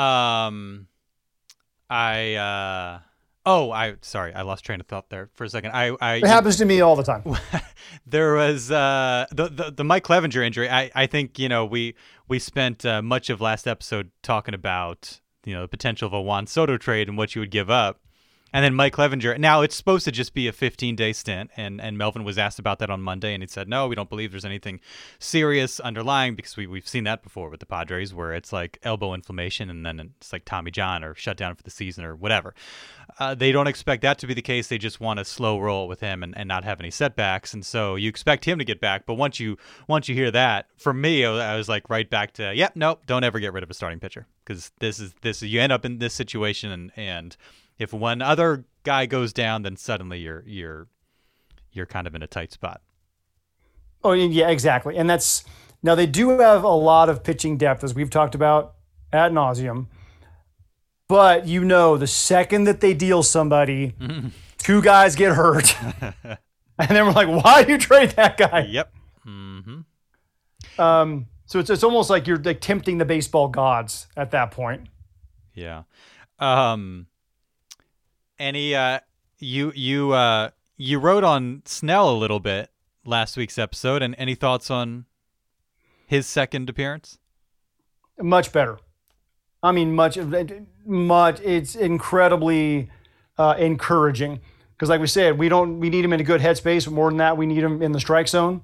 Sorry, I lost train of thought there for a second. It happens to me all the time. There was the Mike Clevenger injury. I think we spent much of last episode talking about the potential of a Juan Soto trade and what you would give up. And then Mike Clevenger. Now, it's supposed to just be a 15-day stint, and Melvin was asked about that on Monday, and he said, no, we don't believe there's anything serious underlying, because we've seen that before with the Padres, where it's like elbow inflammation, and then it's like Tommy John or shut down for the season or whatever. They don't expect that to be the case. They just want a slow roll with him and not have any setbacks, and so you expect him to get back. But once you hear that, for me, I was like right back to, nope, don't ever get rid of a starting pitcher, because this is you end up in this situation, and if one other guy goes down, then suddenly you're kind of in a tight spot. Oh, yeah, exactly. And that's now they do have a lot of pitching depth, as we've talked about ad nauseum. But the second that they deal somebody, two guys get hurt, and then we're like, why do you trade that guy? Yep. Mm-hmm. So it's almost like you're like tempting the baseball gods at that point. Yeah. You wrote on Snell a little bit last week's episode, and any thoughts on his second appearance? Much better. I mean, much. It's incredibly encouraging because, like we said, we need him in a good headspace. But more than that, we need him in the strike zone.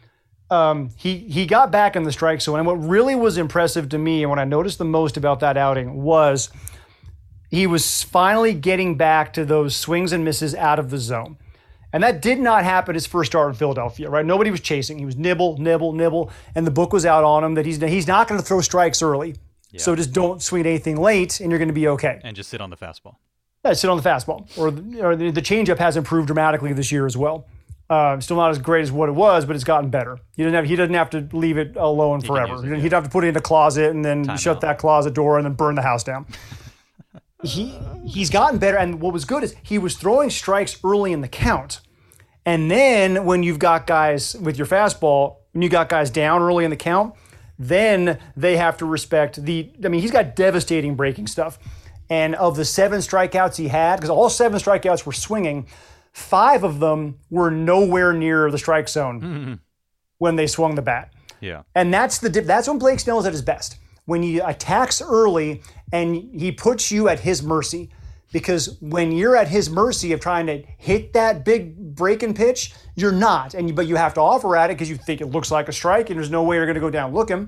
He got back in the strike zone, and what really was impressive to me, and what I noticed the most about that outing was he was finally getting back to those swings and misses out of the zone. And that did not happen his first start in Philadelphia, right? Nobody was chasing. He was nibble, and the book was out on him that he's not going to throw strikes early. Yeah. So just don't swing anything late, and you're going to be okay. And just sit on the fastball. Yeah, sit on the fastball. Or the changeup has improved dramatically this year as well. Still not as great as what it was, but it's gotten better. He doesn't have to leave it alone forever. He'd have to put it in a closet and then shut that closet door and then burn the house down. He's gotten better, and what was good is he was throwing strikes early in the count. And then when you've got guys with your fastball, when you got guys down early in the count, then they have to respect he's got devastating breaking stuff. And of the 7 strikeouts he had, because all 7 strikeouts were swinging, 5 of them were nowhere near the strike zone when they swung the bat. Yeah. And that's when Blake Snell is at his best. When he attacks early and he puts you at his mercy. Because when you're at his mercy of trying to hit that big breaking pitch, you're not. But you have to offer at it because you think it looks like a strike and there's no way you're going to go down looking.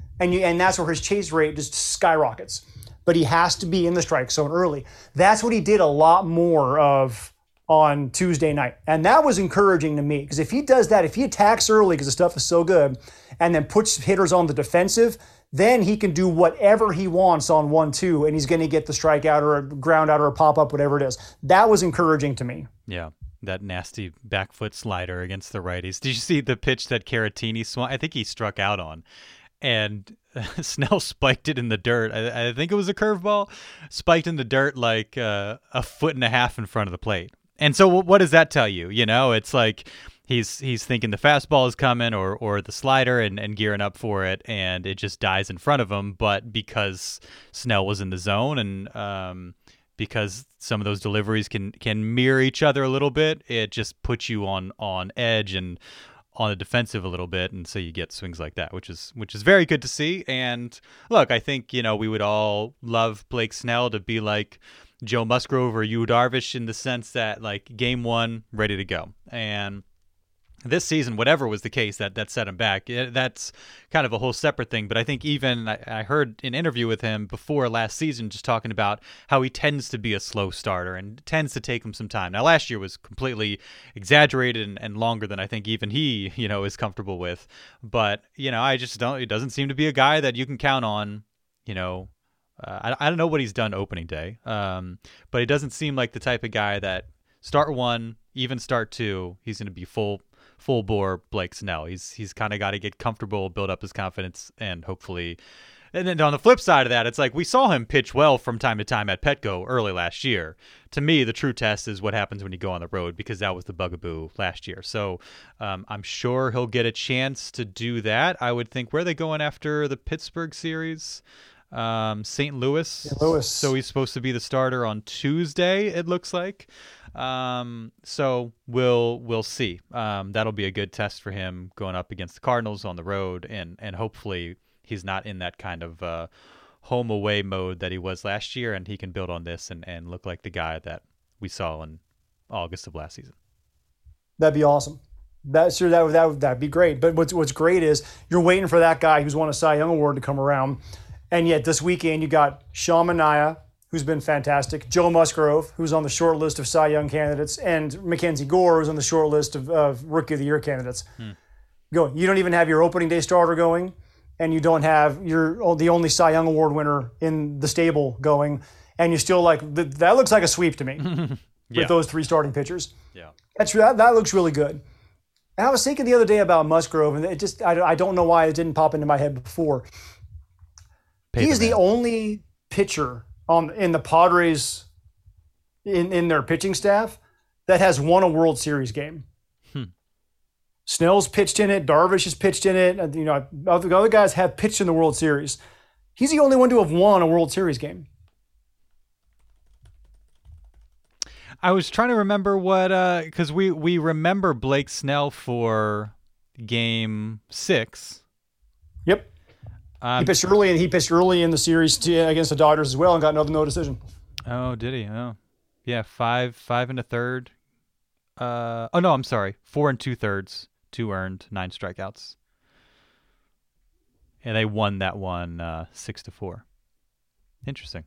And that's where his chase rate just skyrockets. But he has to be in the strike zone early. That's what he did a lot more of on Tuesday night. And that was encouraging to me. Because if he does that, if he attacks early because the stuff is so good, and then puts hitters on the defensive, then he can do whatever he wants on 1-2, and he's going to get the strikeout or a ground out or a pop-up, whatever it is. That was encouraging to me. Yeah, that nasty back foot slider against the righties. Did you see the pitch that Caratini swung? I think he struck out on, and Snell spiked it in the dirt. I think it was a curveball, spiked in the dirt like a foot and a half in front of the plate. And so what does that tell you? It's like he's thinking the fastball is coming or the slider and gearing up for it, and it just dies in front of him. But because Snell was in the zone and because some of those deliveries can mirror each other a little bit, it just puts you on edge and on the defensive a little bit, and so you get swings like that, which is very good to see. And look, I think we would all love Blake Snell to be like Joe Musgrove or Yu Darvish in the sense that like game 1 ready to go. And this season, whatever was the case that set him back, that's kind of a whole separate thing. But I think even I heard an interview with him before last season just talking about how he tends to be a slow starter and tends to take him some time. Now, last year was completely exaggerated and longer than I think even he, is comfortable with. But, I just don't – it doesn't seem to be a guy that you can count on, I don't know what he's done opening day, but he doesn't seem like the type of guy that start 1, even start 2, he's going to be full bore Blake Snell. He's kind of got to get comfortable, build up his confidence, and hopefully. And then on the flip side of that, it's like we saw him pitch well from time to time at Petco early last year. To me, the true test is what happens when you go on the road, because that was the bugaboo last year. So I'm sure he'll get a chance to do that. I would think, where are they going after the Pittsburgh series? St. Louis. So he's supposed to be the starter on Tuesday, it looks like. So we'll see. That'll be a good test for him going up against the Cardinals on the road, and hopefully he's not in that kind of home away mode that he was last year, and he can build on this and look like the guy that we saw in August of last season. That'd be awesome. That'd be great. But what's great is you're waiting for that guy who's won a Cy Young Award to come around. And yet this weekend you got Sean Manaea, who's been fantastic, Joe Musgrove, who's on the short list of Cy Young candidates, and Mackenzie Gore, who's on the short list of Rookie of the Year candidates. Going. You don't even have your opening day starter going, and you don't have the only Cy Young Award winner in the stable going, and you're still like, that looks like a sweep to me with those 3 starting pitchers. Yeah, that looks really good. And I was thinking the other day about Musgrove, and it just I don't know why it didn't pop into my head before. He's the only pitcher in the Padres in their pitching staff that has won a World Series game. Snell's pitched in it. Darvish has pitched in it. You know, other guys have pitched in the World Series. He's the only one to have won a World Series game. I was trying to remember what, because we remember Blake Snell for Game 6. Yep. He pitched early in the series against the Dodgers as well, and got no decision. Oh, did he? Oh, yeah. 5 1/3. Oh no, I'm sorry. 4 2/3. 2 earned, 9 strikeouts. And they won that one 6-4. Interesting.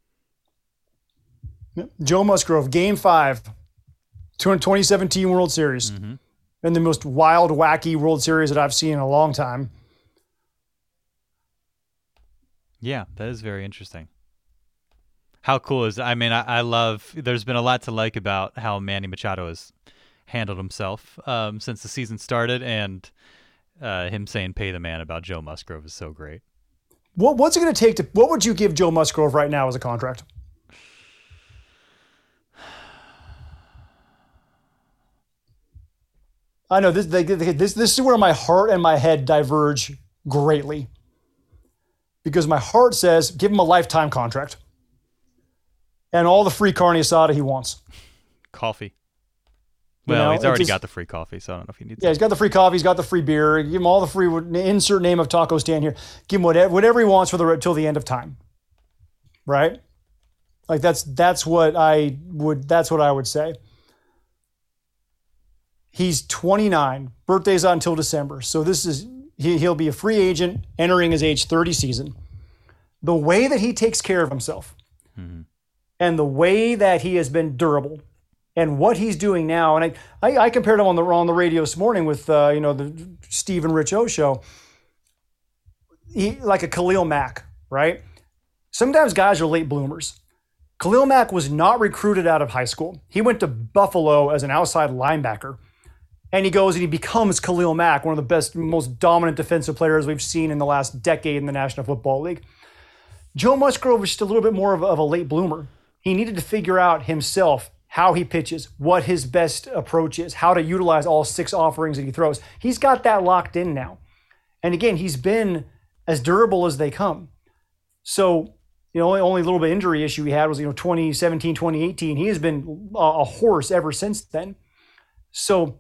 Joe Musgrove, Game 5, 2017 World Series. Mm-hmm. And the most wild, wacky World Series that I've seen in a long time. Yeah, that is very interesting. How cool is that? I mean, I love, there's been a lot to like about how Manny Machado has handled himself since the season started, and him saying "pay the man" about Joe Musgrove is so great. What's it going to take what would you give Joe Musgrove right now as a contract? I know this is where my heart and my head diverge greatly, because my heart says give him a lifetime contract and all the free carne asada he wants. Coffee. Well, he's already got the free coffee, so I don't know if he needs. Yeah, he's got the free coffee. He's got the free beer. Give him all the free. Insert name of taco stand here. Give him whatever he wants till the end of time. Right? Like that's what I would say. He's 29. Birthday's not until December, so he'll be a free agent entering his age 30 season. The way that he takes care of himself, and the way that he has been durable. And what he's doing now, and I compared him on the radio this morning with the Steve and Rich O show. Like a Khalil Mack, right? Sometimes guys are late bloomers. Khalil Mack was not recruited out of high school. He went to Buffalo as an outside linebacker, and he goes and he becomes Khalil Mack, one of the best, most dominant defensive players we've seen in the last decade in the National Football League. Joe Musgrove was just a little bit more of a late bloomer. He needed to figure out himself how he pitches, what his best approach is, how to utilize all 6 offerings that he throws. He's got that locked in now. And again, he's been as durable as they come. So, only little bit injury issue he had was, 2017, 2018. He has been a horse ever since then. So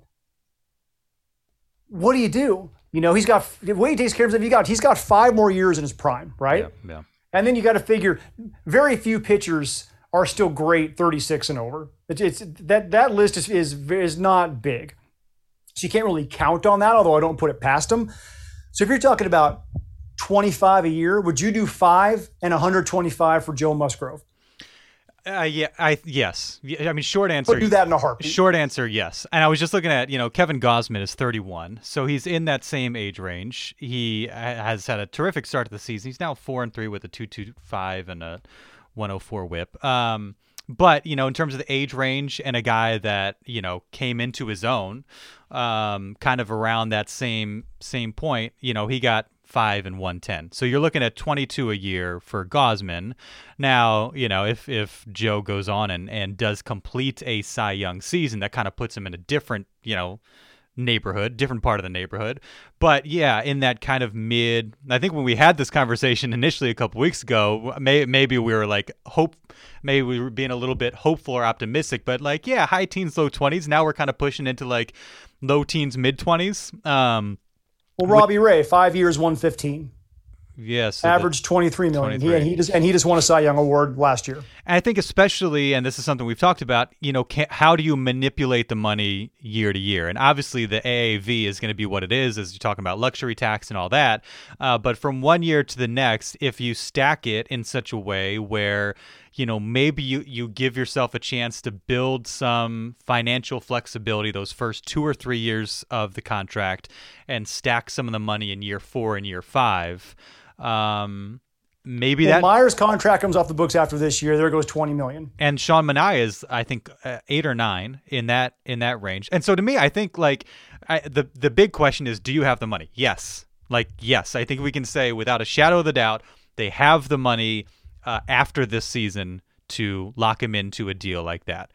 what do you do? He's got, the way he takes care of himself, he's got 5 more years in his prime, right? Yeah. And then you got to figure very few pitchers are still great 36 and over. It's that list is not big. So you can't really count on that, although I don't put it past him. So if you're talking about 25 a year, would you do 5 and 125 for Joe Musgrove? Yes. I mean, short answer. But do that in a heartbeat. Short answer, yes. And I was just looking at, Kevin Gausman is 31, so he's in that same age range. He has had a terrific start to the season. He's now 4-3 with a 2.25 and a 104 whip. But, in terms of the age range and a guy that, came into his own, kind of around that same point, he got 5 and 110. So you're looking at 22 a year for Gausman. Now, if Joe goes on and does complete a Cy Young season, that kind of puts him in a different, different part of the neighborhood. But yeah, in that kind of I think when we had this conversation initially a couple weeks ago, maybe we were maybe we were being a little bit hopeful or optimistic, but high teens, low 20s. Now we're kind of pushing into low teens, mid 20s. Well, Robbie Ray, 5 years, 115. Yes. Average 23 million. 23. He just won a Cy Young Award last year. And I think especially, and this is something we've talked about, how do you manipulate the money year to year? And obviously the AAV is going to be what it is, as you're talking about luxury tax and all that. But from one year to the next, if you stack it in such a way where, maybe you give yourself a chance to build some financial flexibility those first 2 or 3 years of the contract and stack some of the money in year 4 and year 5, maybe Well, that. Myers' contract comes off the books after this year. There goes $20 million. And Sean Manaea is, I think, 8 or 9 in that range. And so to me, I think like the big question is, do you have the money? Yes. Yes. I think we can say without a shadow of the doubt, they have the money after this season to lock him into a deal like that.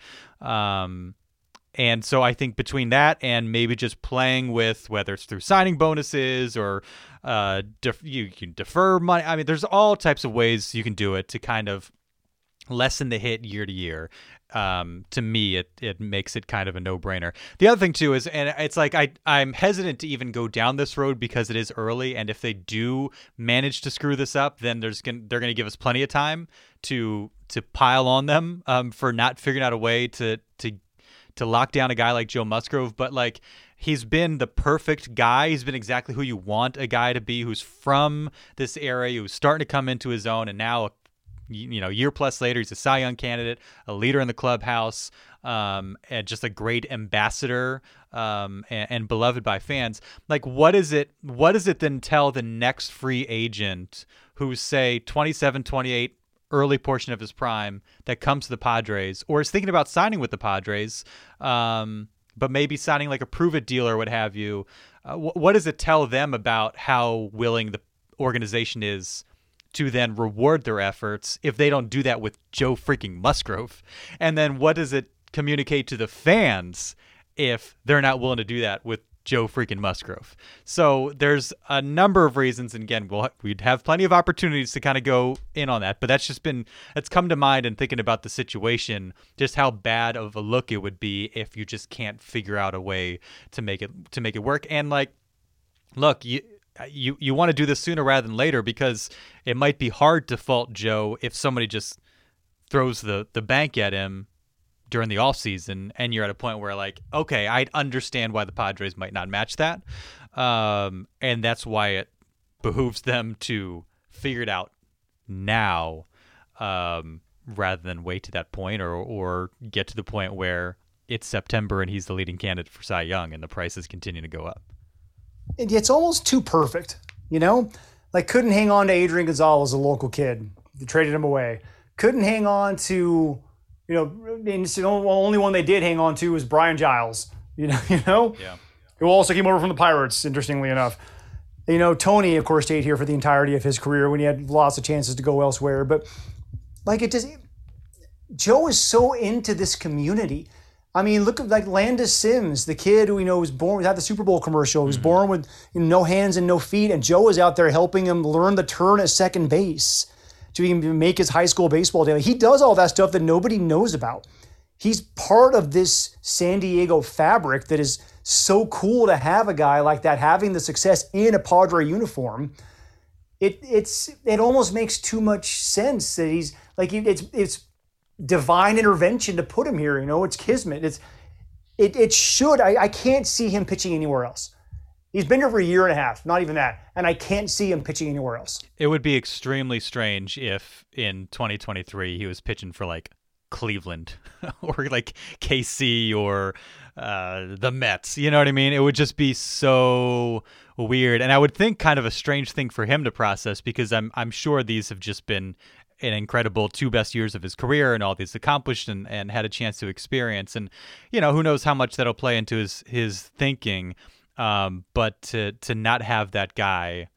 And so I think between that and maybe just playing with whether it's through signing bonuses or you can defer money. I mean, there's all types of ways you can do it to kind of lessen the hit year to year. To me, it makes it kind of a no-brainer. The other thing too is, and it's like I'm hesitant to even go down this road because it is early, and if they do manage to screw this up, then they're gonna give us plenty of time to pile on them for not figuring out a way to lock down a guy like Joe Musgrove. But like, he's been the perfect guy. He's been exactly who you want a guy to be, who's from this area, who's starting to come into his own, and now, year plus later, he's a Cy Young candidate, a leader in the clubhouse, and just a great ambassador, and beloved by fans. Like, what does it then tell the next free agent who's, say, 27, 28, early portion of his prime, that comes to the Padres or is thinking about signing with the Padres, but maybe signing like a prove-it deal or what have you? What does it tell them about how willing the organization is to then reward their efforts if they don't do that with Joe freaking Musgrove? And then what does it communicate to the fans if they're not willing to do that with Joe freaking Musgrove? So there's a number of reasons, and again, we'd have plenty of opportunities to kind of go in on that, but that's come to mind in thinking about the situation, just how bad of a look it would be if you just can't figure out a way to make it work. And like, look, you want to do this sooner rather than later, because it might be hard to fault Joe if somebody just throws the bank at him during the offseason, and you're at a point where like, okay, I understand why the Padres might not match that. And that's why it behooves them to figure it out now, rather than wait to that point or get to the point where it's September and he's the leading candidate for Cy Young and the prices continue to go up. It's almost too perfect, like couldn't hang on to Adrian Gonzalez, a local kid. They traded him away. Couldn't hang on to, the only one they did hang on to was Brian Giles, Yeah. Who also came over from the Pirates, interestingly enough. Tony, of course, stayed here for the entirety of his career when he had lots of chances to go elsewhere. But like, Joe is so into this community. I mean, look at like Landis Sims, the kid who was born, had the Super Bowl commercial, who was born with no hands and no feet, and Joe is out there helping him learn the turn at second base to even make his high school baseball day. He does all that stuff that nobody knows about. He's part of this San Diego fabric that is so cool to have a guy like that having the success in a Padre uniform. It almost makes too much sense that he's like, it's divine intervention to put him here. It's kismet. It should. I can't see him pitching anywhere else. He's been here for a year and a half, not even that, and I can't see him pitching anywhere else. It would be extremely strange if in 2023 he was pitching for like Cleveland or like KC or the Mets. You know what I mean? It would just be so weird, and I would think kind of a strange thing for him to process, because I'm sure these have just been an incredible 2 best years of his career and all these accomplished and had a chance to experience. And, who knows how much that'll play into his thinking. But to not have that guy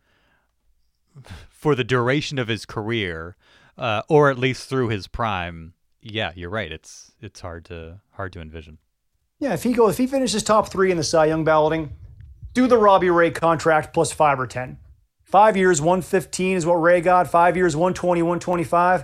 for the duration of his career, or at least through his prime, yeah, you're right. It's hard to envision. Yeah, if he finishes top 3 in the Cy Young balloting, do the Robbie Ray contract plus 5 or 10. 5 years, 115 is what Ray got. 5 years, 120, 125.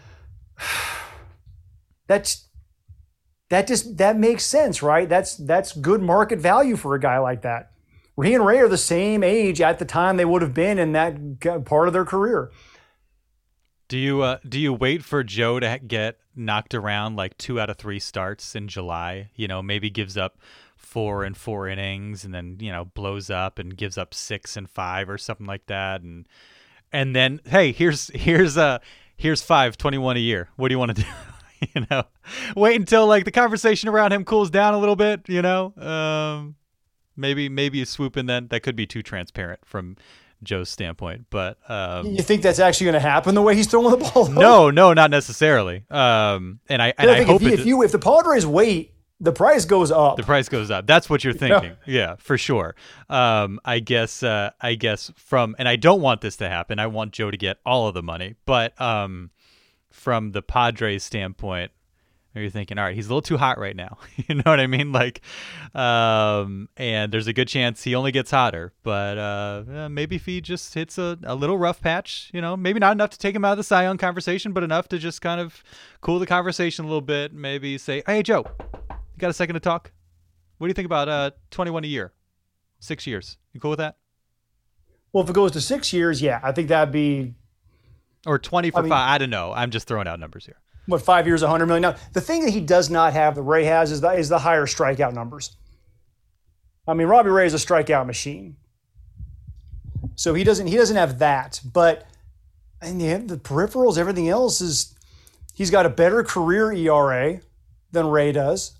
That makes sense, right? That's good market value for a guy like that. He and Ray are the same age at the time they would have been in that part of their career. Do you wait for Joe to get knocked around like 2 out of 3 starts in July? Maybe gives up 4 in 4 innings and then blows up and gives up 6 in 5 or something like that, and then hey, here's 5, 21 a year. What do you want to do? Wait until like the conversation around him cools down a little bit. Maybe you swoop in then. That could be too transparent from Joe's standpoint. But You think that's actually going to happen the way he's throwing the ball? no, not necessarily. And I hope if the Padres wait, the price goes up. The price goes up. That's what you're thinking. Yeah, for sure. I guess from, and I don't want this to happen. I want Joe to get all of the money. But from the Padres standpoint, you're thinking, all right, he's a little too hot right now. You know what I mean? Like, and there's a good chance he only gets hotter. But maybe if he just hits a little rough patch, maybe not enough to take him out of the Cy Young conversation, but enough to just kind of cool the conversation a little bit. Maybe say, hey, Joe, you got a second to talk? What do you think about 21 a year, 6 years? You cool with that? Well, if it goes to 6 years, yeah, I think that'd be. Or 20 for 5. I don't know. I'm just throwing out numbers here. What, 5 years, $100 million? Now, the thing that he does not have that Ray has is the higher strikeout numbers. I mean, Robbie Ray is a strikeout machine, so he doesn't have that. But in the end, the peripherals, everything else is. He's got a better career ERA than Ray does.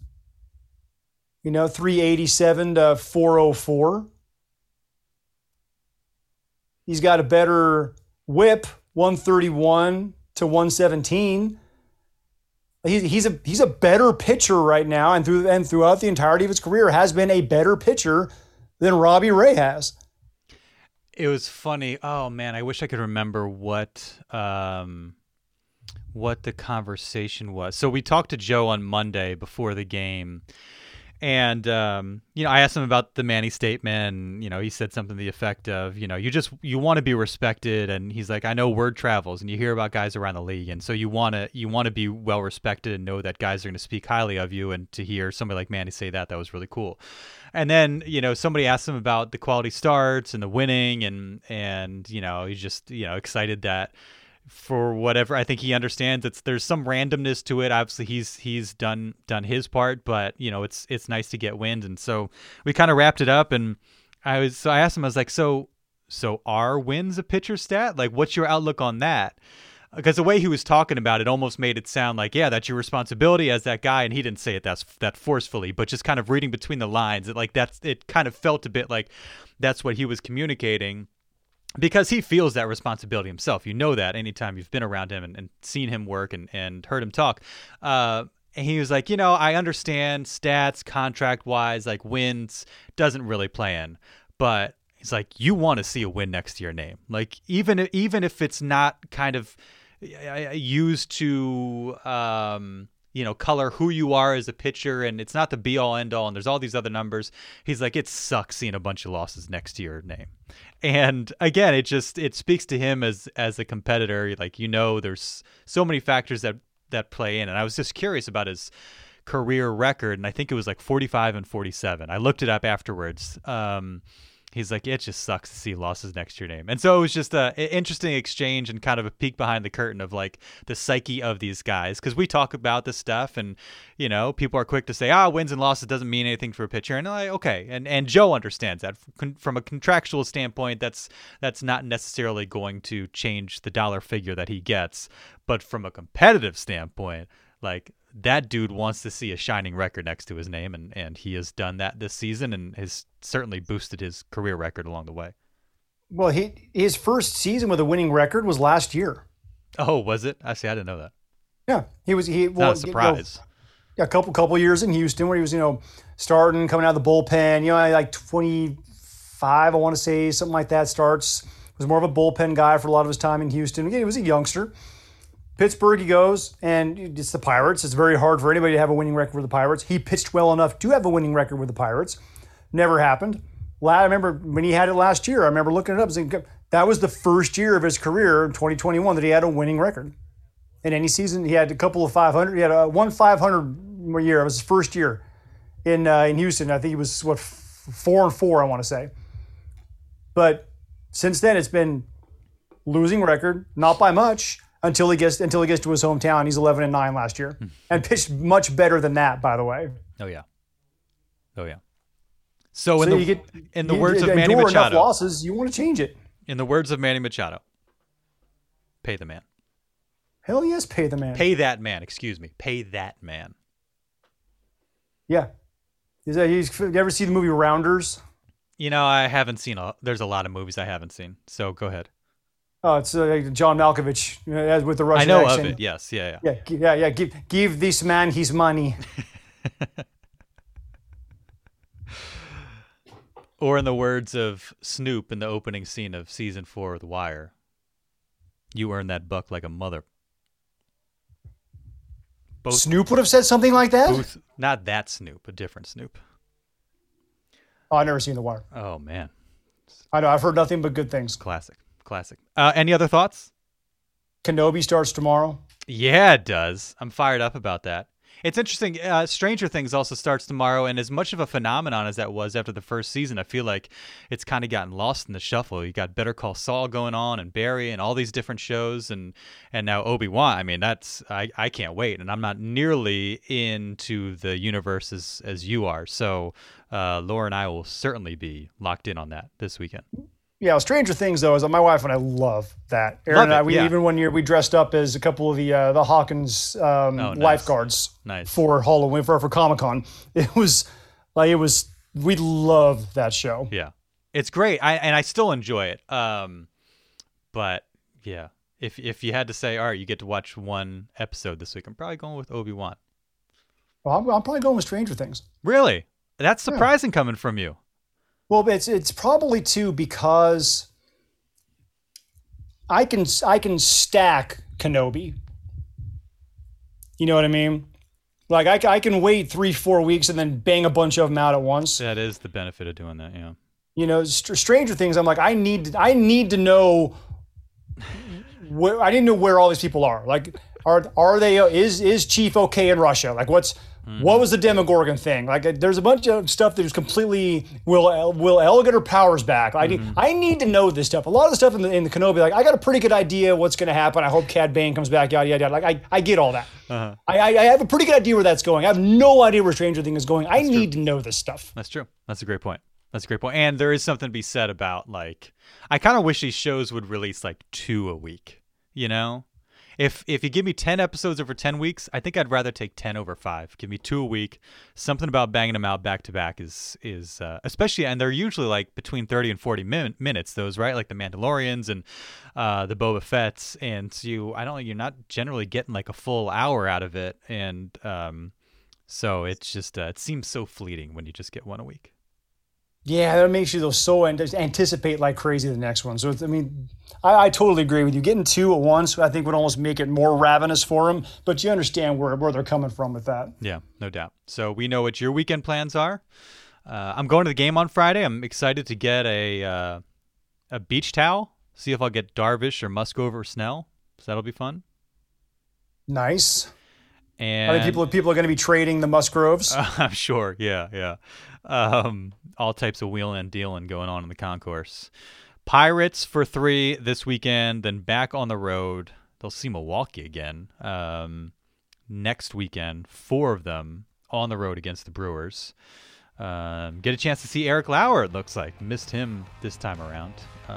387 to 404. He's got a better whip, 131 to 117. He's a better pitcher right now, and throughout the entirety of his career has been a better pitcher than Robbie Ray has. It was funny. Oh man, I wish I could remember what the conversation was. So we talked to Joe on Monday before the game. And, I asked him about the Manny statement, and, he said something to the effect of, you want to be respected. And he's like, I know word travels and you hear about guys around the league. And so you want to be well respected and know that guys are going to speak highly of you. And to hear somebody like Manny say that was really cool. And then, somebody asked him about the quality starts and the winning and, he's just, excited that, for whatever, I think he understands there's some randomness to it. Obviously he's done his part, but it's nice to get wind. And so we kind of wrapped it up, and I asked him, I was like, so are wins a pitcher stat? Like, what's your outlook on that? Because the way he was talking about it almost made it sound like, yeah, that's your responsibility as that guy. And he didn't say it that forcefully, but just kind of reading between the lines, it kind of felt a bit like that's what he was communicating. Because he feels that responsibility himself. You know that anytime you've been around him and seen him work and heard him talk. And he was like, I understand stats, contract-wise, like wins doesn't really play in. But he's like, you want to see a win next to your name. Like, even if it's not kind of used to color who you are as a pitcher, and it's not the be-all, end-all, and there's all these other numbers. He's like, it sucks seeing a bunch of losses next to your name. And again, it speaks to him as a competitor. Like, there's so many factors that play in. And I was just curious about his career record, and I think it was like 45 and 47. I looked it up afterwards. He's like, it just sucks to see losses next to your name. And so it was just an interesting exchange and kind of a peek behind the curtain of like the psyche of these guys. Because we talk about this stuff, and, people are quick to say, wins and losses doesn't mean anything for a pitcher. And I'm like, okay. And Joe understands that from a contractual standpoint, that's not necessarily going to change the dollar figure that he gets. But from a competitive standpoint, like, that dude wants to see a shining record next to his name, and he has done that this season and has certainly boosted his career record along the way. Well, his first season with a winning record was last year. Oh, was it? I see. I didn't know that. Yeah, not a surprise. A couple years in Houston where he was, starting, coming out of the bullpen. Like 25, I want to say, something like that. Starts, was more of a bullpen guy for a lot of his time in Houston. Again, he was a youngster. Pittsburgh he goes, and it's the Pirates. It's very hard for anybody to have a winning record with the Pirates. He pitched well enough to have a winning record with the Pirates. Never happened. I remember when he had it last year, I remember looking it up and saying, that was the first year of his career in 2021 that he had a winning record. In any season, he had a couple of 500. He had a 500 year. It was his first year in Houston. I think he was, 4-4, I want to say. But since then, it's been losing record, not by much. Until he gets to his hometown. He's 11-9 last year, and pitched much better than that, by the way. Oh yeah. So in the words of Manny Machado, enough losses, you want to change it. In the words of Manny Machado, pay the man. Hell yes, pay the man. Pay that man. Excuse me. Pay that man. Yeah. You ever see the movie Rounders? I haven't seen there's a lot of movies I haven't seen, so go ahead. Oh, it's John Malkovich with the Russian I know accent. of it. Yes, yeah. Yeah. Give this man his money. Or in the words of Snoop in the opening scene of season 4 of The Wire, you earn that buck like a mother. Snoop would have said something like that? Not that Snoop, a different Snoop. Oh, I've never seen The Wire. Oh, man. I know. I've heard nothing but good things. Classic. Any other thoughts? Kenobi starts tomorrow. Yeah, it does. I'm fired up about that. It's interesting. Stranger Things also starts tomorrow, and as much of a phenomenon as that was after the first season, I feel like it's kind of gotten lost in the shuffle. You got Better Call Saul going on, and Barry, and all these different shows, and now Obi-Wan. I mean, I can't wait, and I'm not nearly into the universe as you are. So Laura and I will certainly be locked in on that this weekend. Yeah, Stranger Things though is my wife and I love that. Aaron and I, even one year we dressed up as a couple of the Hawkins lifeguards for Halloween for Comic-Con. It was we love that show. Yeah, it's great. I still enjoy it. But yeah, if you had to say, all right, you get to watch one episode this week, I'm probably going with Obi-Wan. Well, I'm probably going with Stranger Things. Really? That's surprising coming from you. Well, it's probably too because I can stack Kenobi. You know what I mean? Like I can wait 3-4 weeks and then bang a bunch of them out at once. That is the benefit of doing that, yeah. Stranger Things. I'm like I need to know where I didn't know where all these people are. Like are they is Chief okay in Russia? Like what was the Demogorgon thing? Like, there's a bunch of stuff that is completely will El get her powers back? I need to know this stuff. A lot of the stuff in the Kenobi, like I got a pretty good idea what's going to happen. I hope Cad Bane comes back. Yada yada yada. Like I get all that. Uh-huh. I have a pretty good idea where that's going. I have no idea where Stranger Things is going. I need to know this stuff. That's true. That's a great point. And there is something to be said about like I kind of wish these shows would release like 2 a week. If you give me 10 episodes over 10 weeks, I think I'd rather take 10 over 5. Give me 2 a week. Something about banging them out back to back is especially, and they're usually like between 30 and 40 minutes. Those, right? Like the Mandalorians and the Boba Fett's, and so you're not generally getting like a full hour out of it, and so it's just it seems so fleeting when you just get 1 a week. Yeah, that makes you so anticipate like crazy the next one. So, I totally agree with you. Getting 2 at once, I think, would almost make it more ravenous for them. But you understand where they're coming from with that. Yeah, no doubt. So we know what your weekend plans are. I'm going to the game on Friday. I'm excited to get a beach towel. See if I'll get Darvish or Musgrove or Snell. So that'll be fun. Nice. And I think people are going to be trading the Musgroves. I'm sure. Yeah. All types of wheeling and dealing going on in the concourse. Pirates for 3 this weekend, then back on the road. They'll see Milwaukee again next weekend. 4 of them on the road against the Brewers. Get a chance to see Eric Lauer, it looks like. Missed him this time around.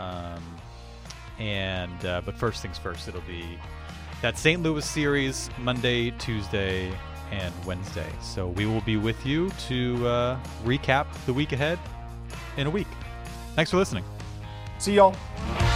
But first things first, it'll be that St. Louis series Monday, Tuesday, and Wednesday. So we will be with you to recap the week ahead in a week. Thanks for listening. See y'all.